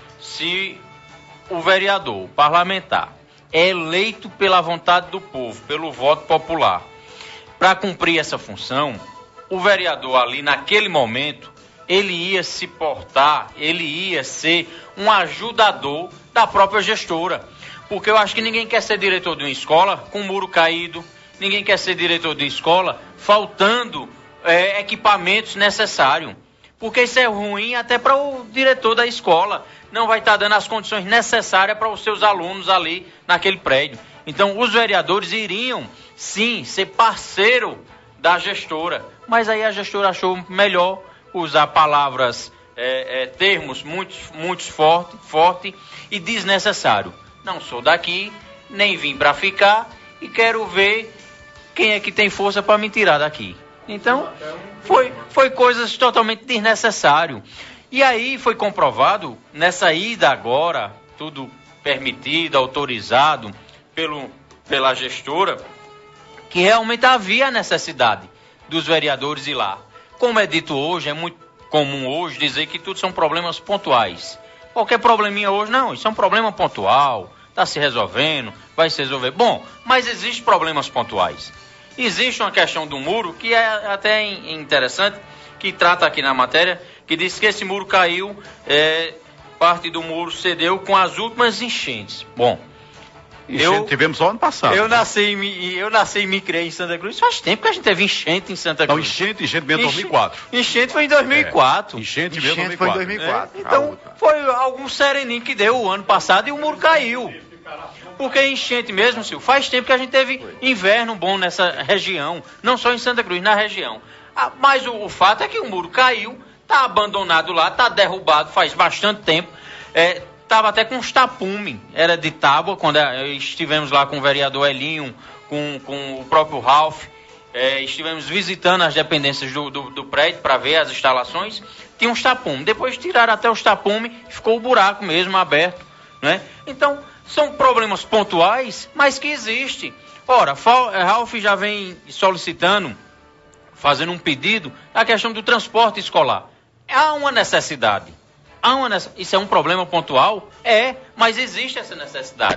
se o vereador, o parlamentar, é eleito pela vontade do povo, pelo voto popular, para cumprir essa função, o vereador ali naquele momento ele ia se portar, ele ia ser um ajudador da própria gestora. Porque eu acho que ninguém quer ser diretor de uma escola com o muro caído, ninguém quer ser diretor de escola faltando é, equipamentos necessários. Porque isso é ruim até para o diretor da escola. Não vai estar dando as condições necessárias para os seus alunos ali naquele prédio. Então, os vereadores iriam, sim, ser parceiro da gestora. Mas aí a gestora achou melhor usar palavras, é, é, termos muito, muito forte, forte e desnecessário. Não sou daqui, nem vim para ficar e quero ver quem é que tem força para me tirar daqui. Então, foi, foi coisas totalmente desnecessárias. E aí foi comprovado, nessa ida agora, tudo permitido, autorizado pelo, pela gestora, que realmente havia necessidade dos vereadores ir lá. Como é dito hoje, é muito comum hoje dizer que tudo são problemas pontuais. Qualquer probleminha hoje, não, isso é um problema pontual, está se resolvendo, vai se resolver. Bom, mas existem problemas pontuais. Existe uma questão do muro que é até interessante, que trata aqui na matéria, que diz que esse muro caiu, é, parte do muro cedeu com as últimas enchentes. Bom, eu tivemos só ano passado. Eu, né? nasci, eu nasci e me criei em Santa Cruz. Faz tempo que a gente teve enchente em Santa Cruz. Não, enchente, enchente mesmo em dois mil e quatro. Enchente foi em dois mil e quatro. É, enchente mesmo enchente foi em dois mil e quatro. É, então, foi algum sereninho que deu o ano passado e o muro caiu. Porque enchente mesmo, Silvio, faz tempo que a gente teve inverno bom nessa região. Não só em Santa Cruz, na região. Ah, mas o, o fato é que o muro caiu, está abandonado lá, está derrubado faz bastante tempo. É, Estava até com uns tapumes, era de tábua, quando estivemos lá com o vereador Elinho, com, com o próprio Ralph, é, estivemos visitando as dependências do, do, do prédio para ver as instalações, tinha uns tapumes. Depois tiraram até os tapumes, ficou o buraco mesmo aberto, né? Então, são problemas pontuais, mas que existem. Ora, Ralph já vem solicitando, fazendo um pedido, a questão do transporte escolar. Há uma necessidade. Há uma necessidade. Isso é um problema pontual? É, mas existe essa necessidade.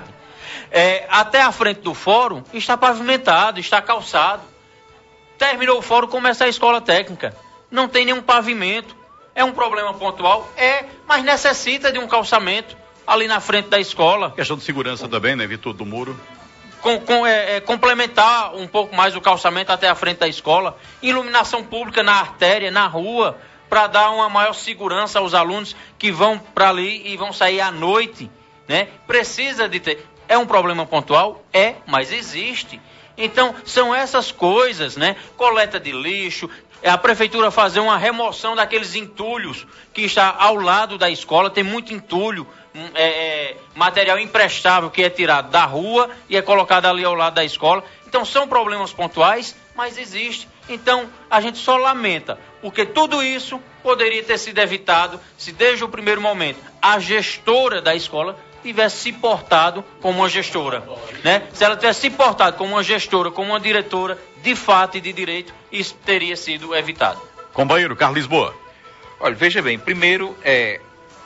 É, até a frente do fórum está pavimentado, está calçado. Terminou o fórum, começa a escola técnica. Não tem nenhum pavimento. É um problema pontual? É, mas necessita de um calçamento ali na frente da escola. Questão de segurança também, né, Vitor, do muro? Com, com, é, é, complementar um pouco mais o calçamento até a frente da escola. Iluminação pública na artéria, na rua, para dar uma maior segurança aos alunos que vão para ali e vão sair à noite, né? Precisa de ter. É um problema pontual? É, mas existe. Então, são essas coisas, né? Coleta de lixo, a prefeitura fazer uma remoção daqueles entulhos que está ao lado da escola, tem muito entulho, é, é, material imprestável que é tirado da rua e é colocado ali ao lado da escola. Então, são problemas pontuais, mas existe. Então, a gente só lamenta, porque tudo isso poderia ter sido evitado se desde o primeiro momento a gestora da escola tivesse se portado como uma gestora, né? Se ela tivesse se portado como uma gestora, como uma diretora, de fato e de direito, isso teria sido evitado. Companheiro Carlos Lisboa. Olha, veja bem, primeiro, é,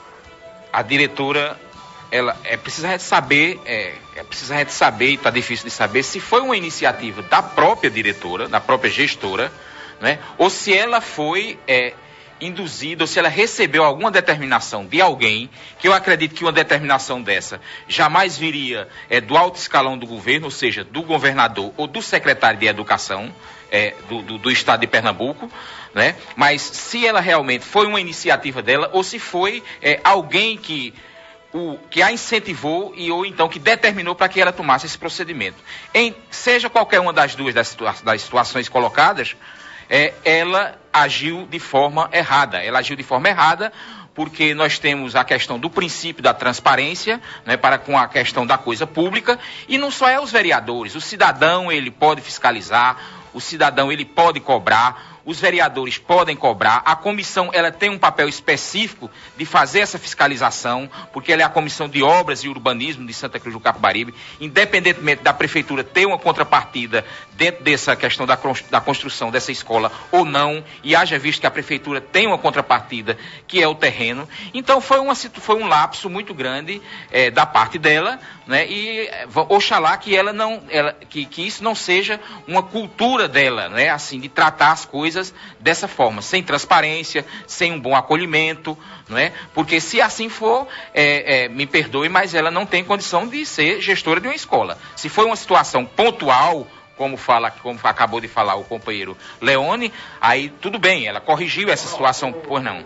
a diretora, ela é precisa a gente saber, é, é precisa a gente saber, e está difícil de saber, se foi uma iniciativa da própria diretora, da própria gestora, né? Ou se ela foi é, induzida, ou se ela recebeu alguma determinação de alguém, que eu acredito que uma determinação dessa jamais viria é, do alto escalão do governo, ou seja, do governador ou do secretário de educação é, do, do, do estado de Pernambuco, né? Mas se ela realmente foi uma iniciativa dela, ou se foi é, alguém que, o, que a incentivou e ou então que determinou para que ela tomasse esse procedimento. Em, seja qualquer uma das duas das, situa- das situações colocadas, É, ela agiu de forma errada. Ela agiu de forma errada porque nós temos a questão do princípio da transparência, né, para com a questão da coisa pública, e não só é os vereadores, o cidadão ele pode fiscalizar, o cidadão ele pode cobrar, os vereadores podem cobrar, a comissão ela tem um papel específico de fazer essa fiscalização, porque ela é a Comissão de Obras e Urbanismo de Santa Cruz do Capibaribe, independentemente da prefeitura ter uma contrapartida dentro dessa questão da, da construção dessa escola ou não, e haja visto que a prefeitura tem uma contrapartida, que é o terreno. Então foi, uma, foi um lapso muito grande é, da parte dela, né, e oxalá que, ela não, ela, que, que isso não seja uma cultura dela, né, assim, de tratar as coisas coisas dessa forma, sem transparência, sem um bom acolhimento, não é? Porque se assim for, é, é, me perdoe, mas ela não tem condição de ser gestora de uma escola. Se foi uma situação pontual, como, fala, como acabou de falar o companheiro Leone, aí tudo bem, ela corrigiu essa situação, pois não.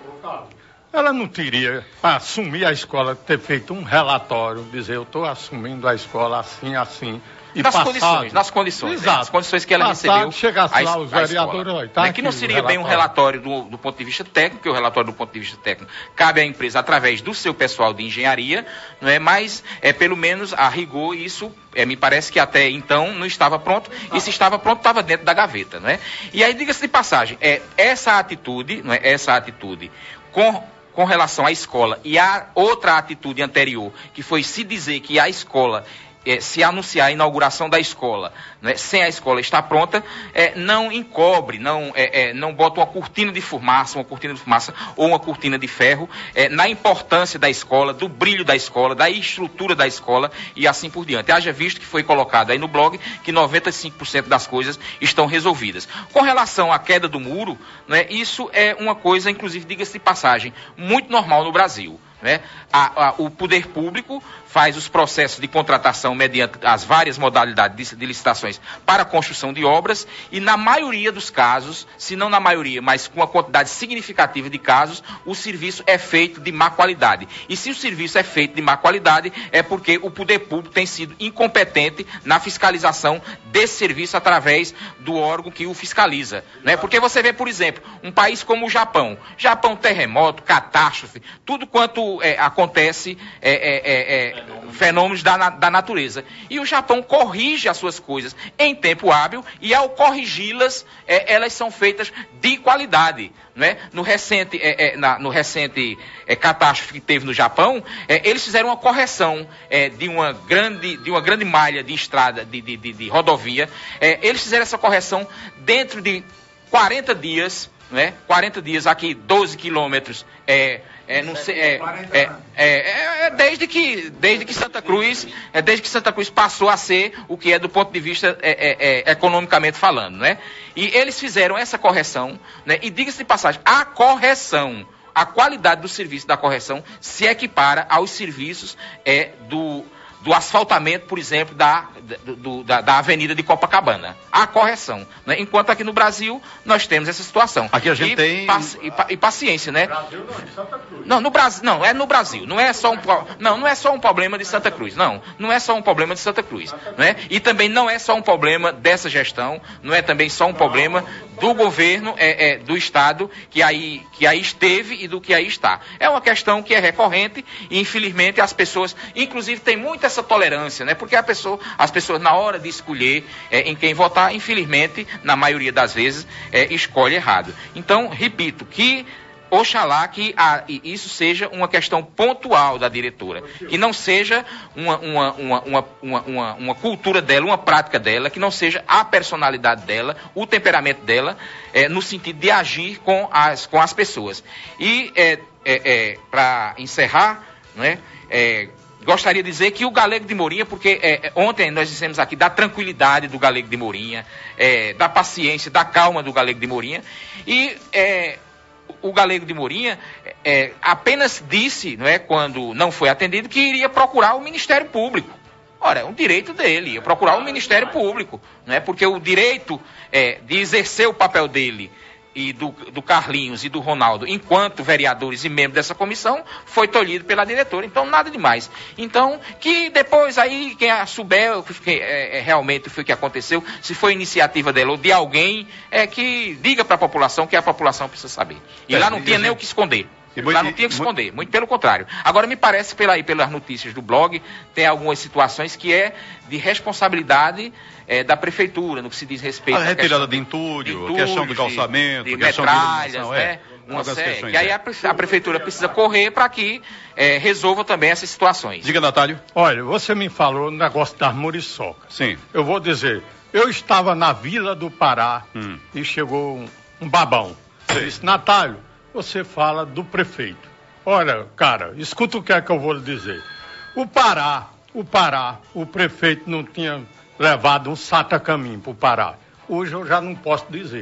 Ela não teria, para assumir a escola, ter feito um relatório, dizer, eu estou assumindo a escola assim, assim, e nas passado, condições, nas condições, exato, né, as condições que ela passado, recebeu. Chegasse a, lá os a vereadores, olha, tá né, aqui que não seria bem um relatório do, do ponto de vista técnico, porque o relatório do ponto de vista técnico cabe à empresa através do seu pessoal de engenharia, não é? Mas é pelo menos a rigor isso é, me parece que até então não estava pronto, e se estava pronto estava dentro da gaveta, não é? E aí diga-se de passagem, é essa atitude, não é? Essa atitude com com relação à escola e a outra atitude anterior, que foi se dizer que a escola, eh, se anunciar a inauguração da escola, né, sem a escola estar pronta, eh, não encobre, não, eh, eh, não bota uma cortina de fumaça, uma cortina de fumaça ou uma cortina de ferro eh, na importância da escola, do brilho da escola, da estrutura da escola e assim por diante. Haja visto que foi colocado aí no blog que noventa e cinco por cento das coisas estão resolvidas. Com relação à queda do muro, né, isso é uma coisa, inclusive, diga-se de passagem, muito normal no Brasil. Né? A, a, o poder público faz os processos de contratação mediante as várias modalidades de, de licitações para a construção de obras e na maioria dos casos, se não na maioria, mas com uma quantidade significativa de casos, o serviço é feito de má qualidade. E se o serviço é feito de má qualidade, é porque o poder público tem sido incompetente na fiscalização desse serviço através do órgão que o fiscaliza. Né? Porque você vê, por exemplo, um país como o Japão, Japão terremoto, catástrofe, tudo quanto É, acontece é, é, é, é, fenômenos da, da natureza. E o Japão corrige as suas coisas em tempo hábil e ao corrigi-las, é, elas são feitas de qualidade. Né? No recente, é, é, na, no recente é, catástrofe que teve no Japão, é, eles fizeram uma correção é, de, uma grande, de uma grande malha de estrada, de, de, de, de rodovia. É, eles fizeram essa correção dentro de quarenta dias, né? quarenta dias, aqui doze quilômetros, é, é, não sei, é, é, é, é desde que desde que Santa Cruz é desde que Santa Cruz passou a ser o que é do ponto de vista é, é, é, economicamente falando, né? E eles fizeram essa correção, né? E diga-se de passagem, a correção, a qualidade do serviço da correção se equipara aos serviços é, do do asfaltamento, por exemplo, da, do, da, da avenida de Copacabana. A correção. Né? Enquanto aqui no Brasil, nós temos essa situação. Aqui a gente e, tem... Paci, e, e paciência, né? Brasil não, em Santa Cruz. Não, no Brasil, não, é no Brasil. Não é só um, não, não é só um problema de Santa Cruz. Não, não é só um problema de Santa Cruz. Né? E também não é só um problema dessa gestão, não é também só um problema do governo, é, é, do Estado, que aí, que aí esteve e do que aí está. É uma questão que é recorrente e, infelizmente, as pessoas, inclusive, têm muita essa tolerância, né? Porque a pessoa, as pessoas, na hora de escolher é, em quem votar, infelizmente, na maioria das vezes, é, escolhe errado. Então, repito, que oxalá que a, isso seja uma questão pontual da diretora, que não seja uma, uma, uma, uma, uma, uma, uma cultura dela, uma prática dela, que não seja a personalidade dela, o temperamento dela, é, no sentido de agir com as, com as pessoas. E, é, é, é, para encerrar, né, é, gostaria de dizer que o Galego de Mourinha, porque é, ontem nós dissemos aqui da tranquilidade do Galego de Mourinha, é, da paciência, da calma do Galego de Mourinha, e é, o Galego de Mourinha é, apenas disse, não é, quando não foi atendido, que iria procurar o Ministério Público. Ora, é um direito dele, ia procurar o Ministério Público, não é, porque o direito é, de exercer o papel dele e do, do Carlinhos e do Ronaldo, enquanto vereadores e membros dessa comissão, foi tolhido pela diretora. Então, nada demais. Então, que depois aí, quem souber o que é, é, realmente foi o que aconteceu, se foi iniciativa dela ou de alguém, é que diga para a população, que a população precisa saber. E é, lá não tinha nem o que esconder. Muito, lá não tinha que esconder, muito, muito pelo contrário. Agora, me parece, pela, aí, pelas notícias do blog, tem algumas situações que é de responsabilidade é, da prefeitura, no que se diz respeito... A retirada de entulho, a questão do calçamento, de questão metralhas, de né? É, uma série, que aí a, a prefeitura precisa correr para que é, resolva também essas situações. Diga, Natálio. Olha, você me falou no negócio das muriçocas. Sim. Eu vou dizer, eu estava na Vila do Pará hum. e chegou um, um babão. Eu disse, Natálio, você fala do prefeito. Olha, cara, escuta o que é que eu vou lhe dizer. O Pará, o Pará, o prefeito não tinha levado um sata-caminho para o Pará. Hoje eu já não posso dizer.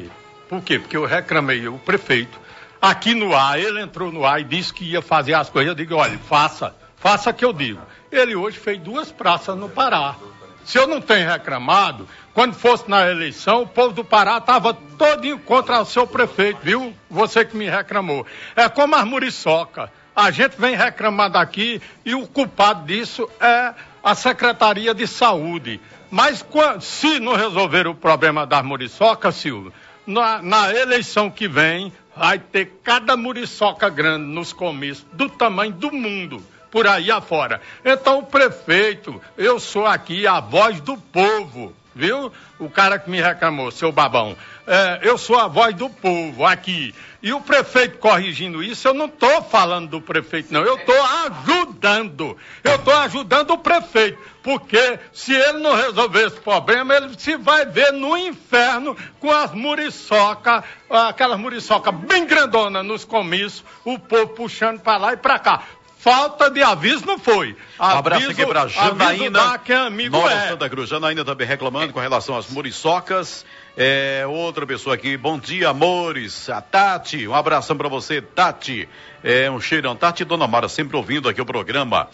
Por quê? Porque eu reclamei o prefeito. Aqui no ar, ele entrou no ar e disse que ia fazer as coisas. Eu digo, olha, faça, faça que eu digo. Ele hoje fez duas praças no Pará. Se eu não tenho reclamado, quando fosse na eleição, o povo do Pará estava todinho contra o seu prefeito, viu? Você que me reclamou. É como as muriçoca. A gente vem reclamar daqui e o culpado disso é a Secretaria de Saúde. Mas se não resolver o problema das muriçoca, Silvio, na, na eleição que vem, vai ter cada muriçoca grande nos comícios do tamanho do mundo, por aí afora. Então, o prefeito, eu sou aqui a voz do povo, viu? O cara que me reclamou, seu babão. É, eu sou a voz do povo aqui. E o prefeito corrigindo isso, eu não estou falando do prefeito, não. Eu estou ajudando. Eu estou ajudando o prefeito. Porque se ele não resolver esse problema, ele se vai ver no inferno com as muriçocas, aquelas muriçocas bem grandonas nos comícios, o povo puxando para lá e para cá. Falta de aviso não foi. Aviso, um abraço aqui para Janaína, que é amigo Nova é. Santa Cruz. Janaína também reclamando com relação às muriçocas. É, outra pessoa aqui, bom dia, amores. A Tati, um abração para você, Tati. É, um cheirão. Tati e Dona Mara sempre ouvindo aqui o programa.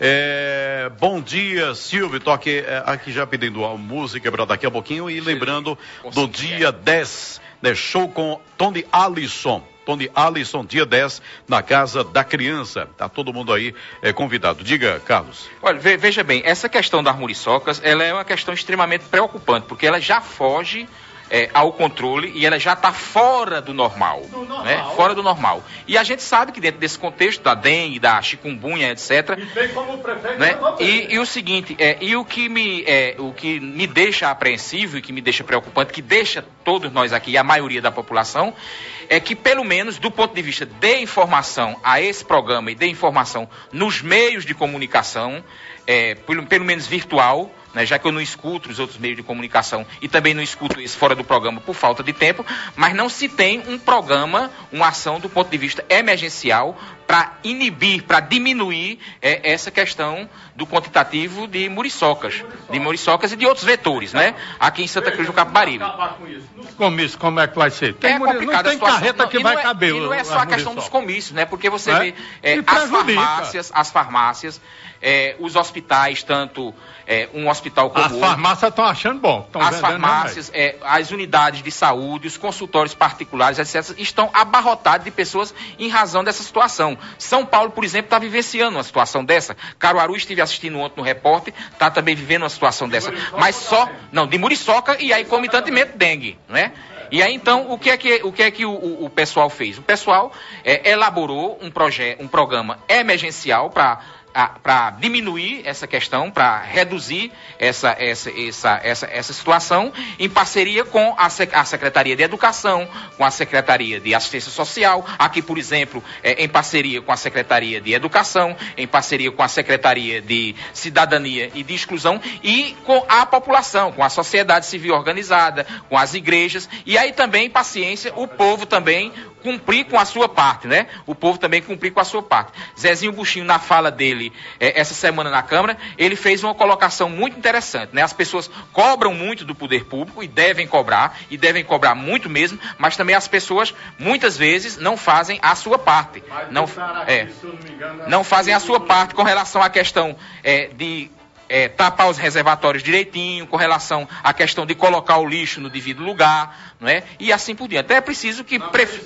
É, bom dia, Silvio. Tô aqui, é, aqui já pedindo a música para daqui a pouquinho e lembrando do dia dez, né, show com Tony Alisson. Tony Alisson, dia dez, na Casa da Criança. Tá todo mundo aí é, convidado. Diga, Carlos. Olha, veja bem, essa questão das muriçocas, ela é uma questão extremamente preocupante, porque ela já foge é, ao controle e ela já está fora do normal, do normal. Né? Fora do normal. E a gente sabe que dentro desse contexto da dengue, da chikungunya, etcétera. E tem como o prefeito, né? E, e o seguinte, é, e o que, me, é, o que me deixa apreensivo e que me deixa preocupante, que deixa todos nós aqui, e a maioria da população, é que pelo menos do ponto de vista de informação a esse programa e de informação nos meios de comunicação, é, pelo, pelo menos virtual, né, já que eu não escuto os outros meios de comunicação e também não escuto esse fora do programa por falta de tempo, mas não se tem um programa, uma ação do ponto de vista emergencial para inibir, para diminuir é, essa questão do quantitativo de muriçocas, de muriçocas e de outros vetores, né? Aqui em Santa Cruz do Capibaribe. Nos comícios, como é que vai ser? Tem é complicado não tem carreta não, que vai é, caber. E não é só a questão dos comícios, né? Porque você é? vê é, as farmácias, as farmácias, é, os hospitais, tanto é, um hospital como as outro. As farmácias estão achando bom. As farmácias, é, as unidades de saúde, os consultórios particulares, etcétera, estão abarrotados de pessoas em razão dessa situação. São Paulo, por exemplo, está vivenciando uma situação dessa. Caruaru, estive assistindo ontem no repórter, está também vivendo uma situação dessa. Mas só, não, de muriçoca e aí comitantemente dengue, né? E aí, então, o que é que o, que é que o, o, o pessoal fez? O pessoal é, elaborou um, proje- um programa emergencial para para diminuir essa questão, para reduzir essa, essa, essa, essa, essa situação, em parceria com a, Sec- a Secretaria de Educação, com a Secretaria de Assistência Social, aqui, por exemplo, é, em parceria com a Secretaria de Educação, em parceria com a Secretaria de Cidadania e de Exclusão, e com a população, com a sociedade civil organizada, com as igrejas, e aí também, paciência, o povo também cumprir com a sua parte, né? O povo também cumprir com a sua parte. Zezinho Buchinho, na fala dele, é, essa semana na Câmara, ele fez uma colocação muito interessante, né? As pessoas cobram muito do poder público e devem cobrar, e devem cobrar muito mesmo, mas também as pessoas, muitas vezes, não fazem a sua parte. Não, é, não fazem a sua parte com relação à questão é, de É, tapar os reservatórios direitinho, com relação à questão de colocar o lixo no devido lugar, não é? E assim por diante. Até é preciso que... Pref...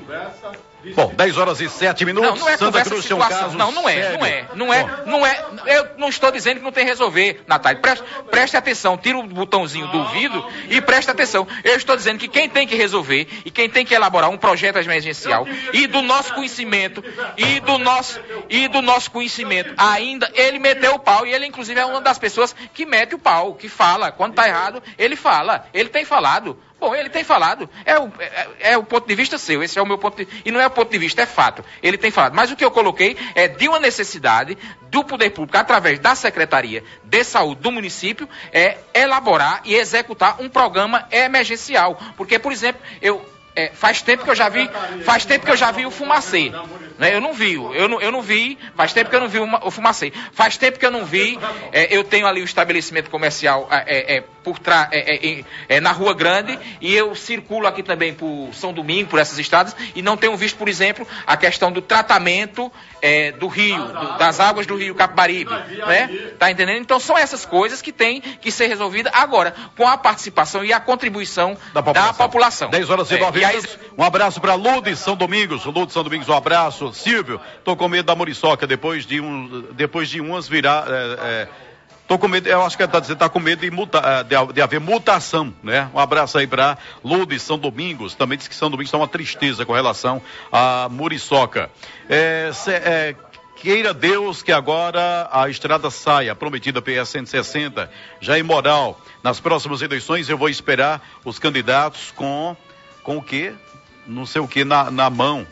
Bom, dez horas e sete minutos. Não, não é Santa Cruz tem um caso Não, não é, não é, não é, não é. Eu não estou dizendo que não tem que resolver, Natália. Preste, preste atenção, tira o botãozinho do vidro e preste atenção. Eu estou dizendo que quem tem que resolver e quem tem que elaborar um projeto emergencial e do nosso conhecimento, e do nosso, e do nosso conhecimento, ainda ele meteu o pau e ele, inclusive, é uma das pessoas que mete o pau, que fala. Quando está errado, ele fala. Ele tem falado. Bom, ele tem falado, é o, é, é o ponto de vista seu, esse é o meu ponto de, e não é o ponto de vista, é fato, ele tem falado. Mas o que eu coloquei é de uma necessidade do poder público, através da Secretaria de Saúde do município, é elaborar e executar um programa emergencial. Porque, por exemplo, eu É, faz tempo que eu já vi, faz tempo que eu já vi o Fumacê, né? Eu não vi, eu não, eu não vi, faz tempo que eu não vi o, o Fumacê, faz tempo que eu não vi, é, eu tenho ali o estabelecimento comercial é, é, por trás, é, é, é, na Rua Grande, e eu circulo aqui também por São Domingo, por essas estradas, e não tenho visto, por exemplo, a questão do tratamento é, do rio, do, das águas do rio Capibaribe, né? Tá entendendo? Então são essas coisas que tem que ser resolvidas agora, com a participação e a contribuição da população. Da população. dez horas e nove é, minutos. Aí... Um abraço para Lourdes São Domingos. Lourdes São Domingos, um abraço. Silvio, tô com medo da muriçoca depois de um, depois de umas virar. É, é, tô com medo, eu acho que ele tá dizendo, tá com medo de, muta, de, de haver mutação, né? Um abraço aí para Lourdes São Domingos. Também diz que São Domingos está uma tristeza com relação à muriçoca. É, cê, é, queira Deus que agora a estrada saia, prometida P S cento e sessenta, já é imoral. Nas próximas eleições eu vou esperar os candidatos com, com o quê? Não sei o que na, na mão.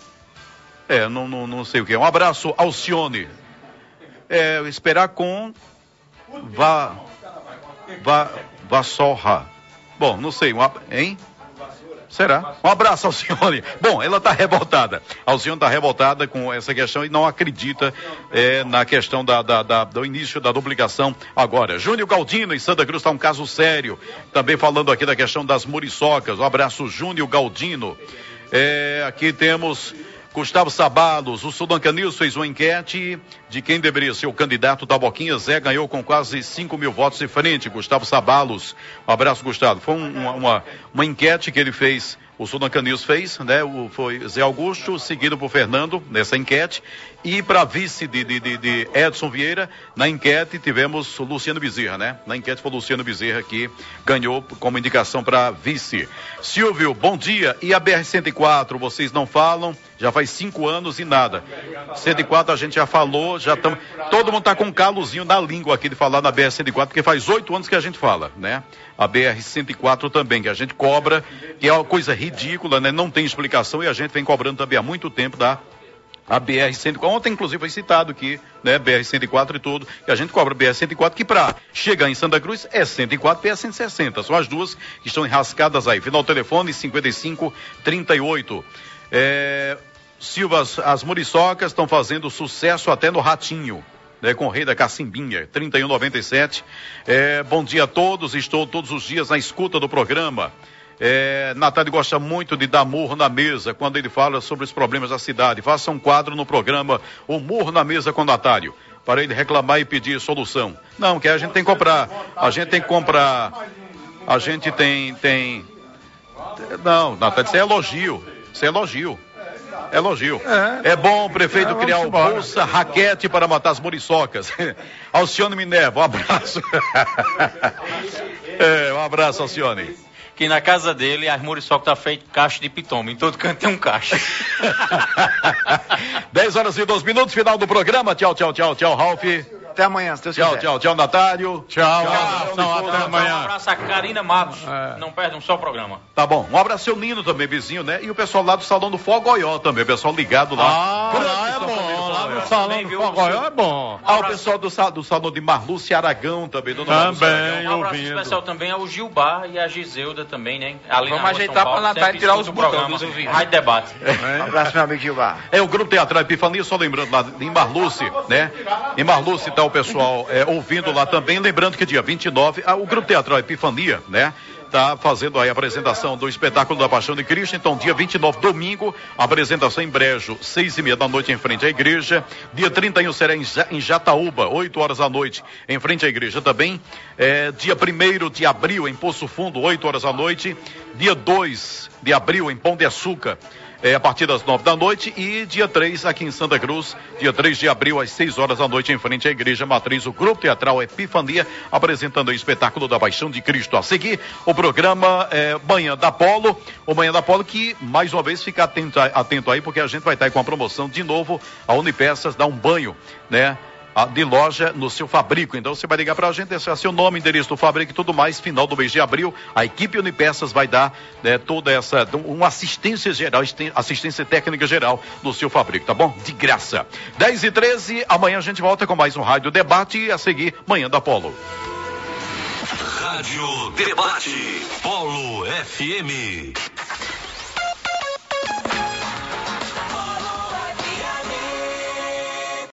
É, não, não, não sei o que. Um abraço, Alcione. É, esperar com vá, vá, vassorra. Bom, não sei, um, hein? Será? Um abraço, Alcione. Bom, ela está revoltada. A Alcione está revoltada com essa questão e não acredita é, na questão da, da, da, do início da duplicação agora. Júnior Galdino, em Santa Cruz, está um caso sério. Também falando aqui da questão das muriçocas. Um abraço, Júnior Galdino. É, aqui temos Gustavo Sabalos. O Sudancanils fez uma enquete de quem deveria ser o candidato da Boquinha. Zé ganhou com quase cinco mil votos de frente. Gustavo Sabalos. Um abraço, Gustavo. Foi um, uma, uma, uma enquete que ele fez, o Sudancanils fez, né? O, foi Zé Augusto, seguido por Fernando, nessa enquete. E para vice de, de, de, de Edson Vieira, na enquete tivemos o Luciano Bezerra, né? Na enquete foi o Luciano Bezerra que ganhou como indicação para vice. Silvio, bom dia. E a B R cento e quatro, vocês não falam? Já faz cinco anos e nada. cento e quatro a gente já falou, já estamos. Todo mundo está com um calozinho na língua aqui de falar na B R cento e quatro, porque faz oito anos que a gente fala, né? A B R cento e quatro também, que a gente cobra, que é uma coisa ridícula, né? Não tem explicação e a gente vem cobrando também há muito tempo da a B R cento e quatro. Ontem, inclusive, foi citado aqui, né? B R cento e quatro e tudo, que a gente cobra B R cento e quatro, que para chegar em Santa Cruz é cento e quatro, P S cento e sessenta. São as duas que estão enrascadas aí. Final telefone cinquenta e cinco, trinta e oito. É... Silva, as, as muriçocas estão fazendo sucesso até no Ratinho, né, com o Rei da Cacimbinha, trinta e um noventa e sete. É, bom dia a todos, estou todos os dias na escuta do programa. É, Natália gosta muito de dar murro na mesa quando ele fala sobre os problemas da cidade. Faça um quadro no programa, o Murro na Mesa com Natália, para ele reclamar e pedir solução. Não, que a gente tem que comprar, a gente tem que comprar, a gente tem, tem... Não, Natália, isso é elogio, isso é elogio. Elogio. É, é bom o prefeito é, criar o Bolsa Raquete para matar as muriçocas. Alcione Minerva, um abraço. É, um abraço, Alcione. Que na casa dele as muriçocas tá feito caixa de pitoma. Em todo canto tem um caixa. dez horas e doze minutos, final do programa. Tchau, tchau, tchau, tchau, Ralf. Até amanhã, se Deus tchau, quiser. Tchau, tchau, Natário. Tchau, tchau, tchau, até amanhã. Um abraço a Karina Matos. É. Não perde um só programa. Tá bom. Um abraço ao Nino também, vizinho, né? E o pessoal lá do Salão do Fogoió também, o pessoal ligado lá. Ah, lá é bom. Lá no Salão do Fogoió é bom. Ah, o pessoal do, do Salão de Marlúcia Aragão também. Também, um abraço ouvindo. Especial também ao Gilbar e a Giseuda também, né? Ali Vamos ajeitar para Natália tirar os programas. Rádio Debate. É. Um abraço, meu amigo Gilbar. É o Grupo Teatral Epifania, só lembrando lá em Marlúcia, né? Em Marlúcia tá o pessoal é, ouvindo lá também, lembrando que dia vinte e nove, ah, o Grupo Teatral Epifania, né? Tá fazendo aí a apresentação do espetáculo da Paixão de Cristo. Então, dia vinte e nove, domingo, a apresentação em Brejo, seis e meia da noite, em frente à igreja. Dia trinta e um será em Jataúba, oito horas da noite, em frente à igreja também. É, dia primeiro de abril, em Poço Fundo, oito horas da noite. Dia dois de abril, em Pão de Açúcar, É, a partir das nove da noite, e dia três aqui em Santa Cruz, dia três de abril, às seis horas da noite, em frente à Igreja Matriz, o Grupo Teatral Epifania, apresentando o espetáculo da Paixão de Cristo. A seguir, o programa é, Manhã da Polo, o Manhã da Polo, que mais uma vez fica atento, atento aí, porque a gente vai estar aí com a promoção de novo, a Unipeças dá um banho, né? De loja no seu fabrico. Então você vai ligar pra gente, deixar seu nome, endereço do fabrico e tudo mais. Final do mês de abril, a equipe Unipeças vai dar, né, toda essa, uma assistência geral, assistência técnica geral no seu fabrico, tá bom? De graça. dez e treze, amanhã a gente volta com mais um Rádio Debate e a seguir, Manhã da Polo. Rádio Debate, Polo F M.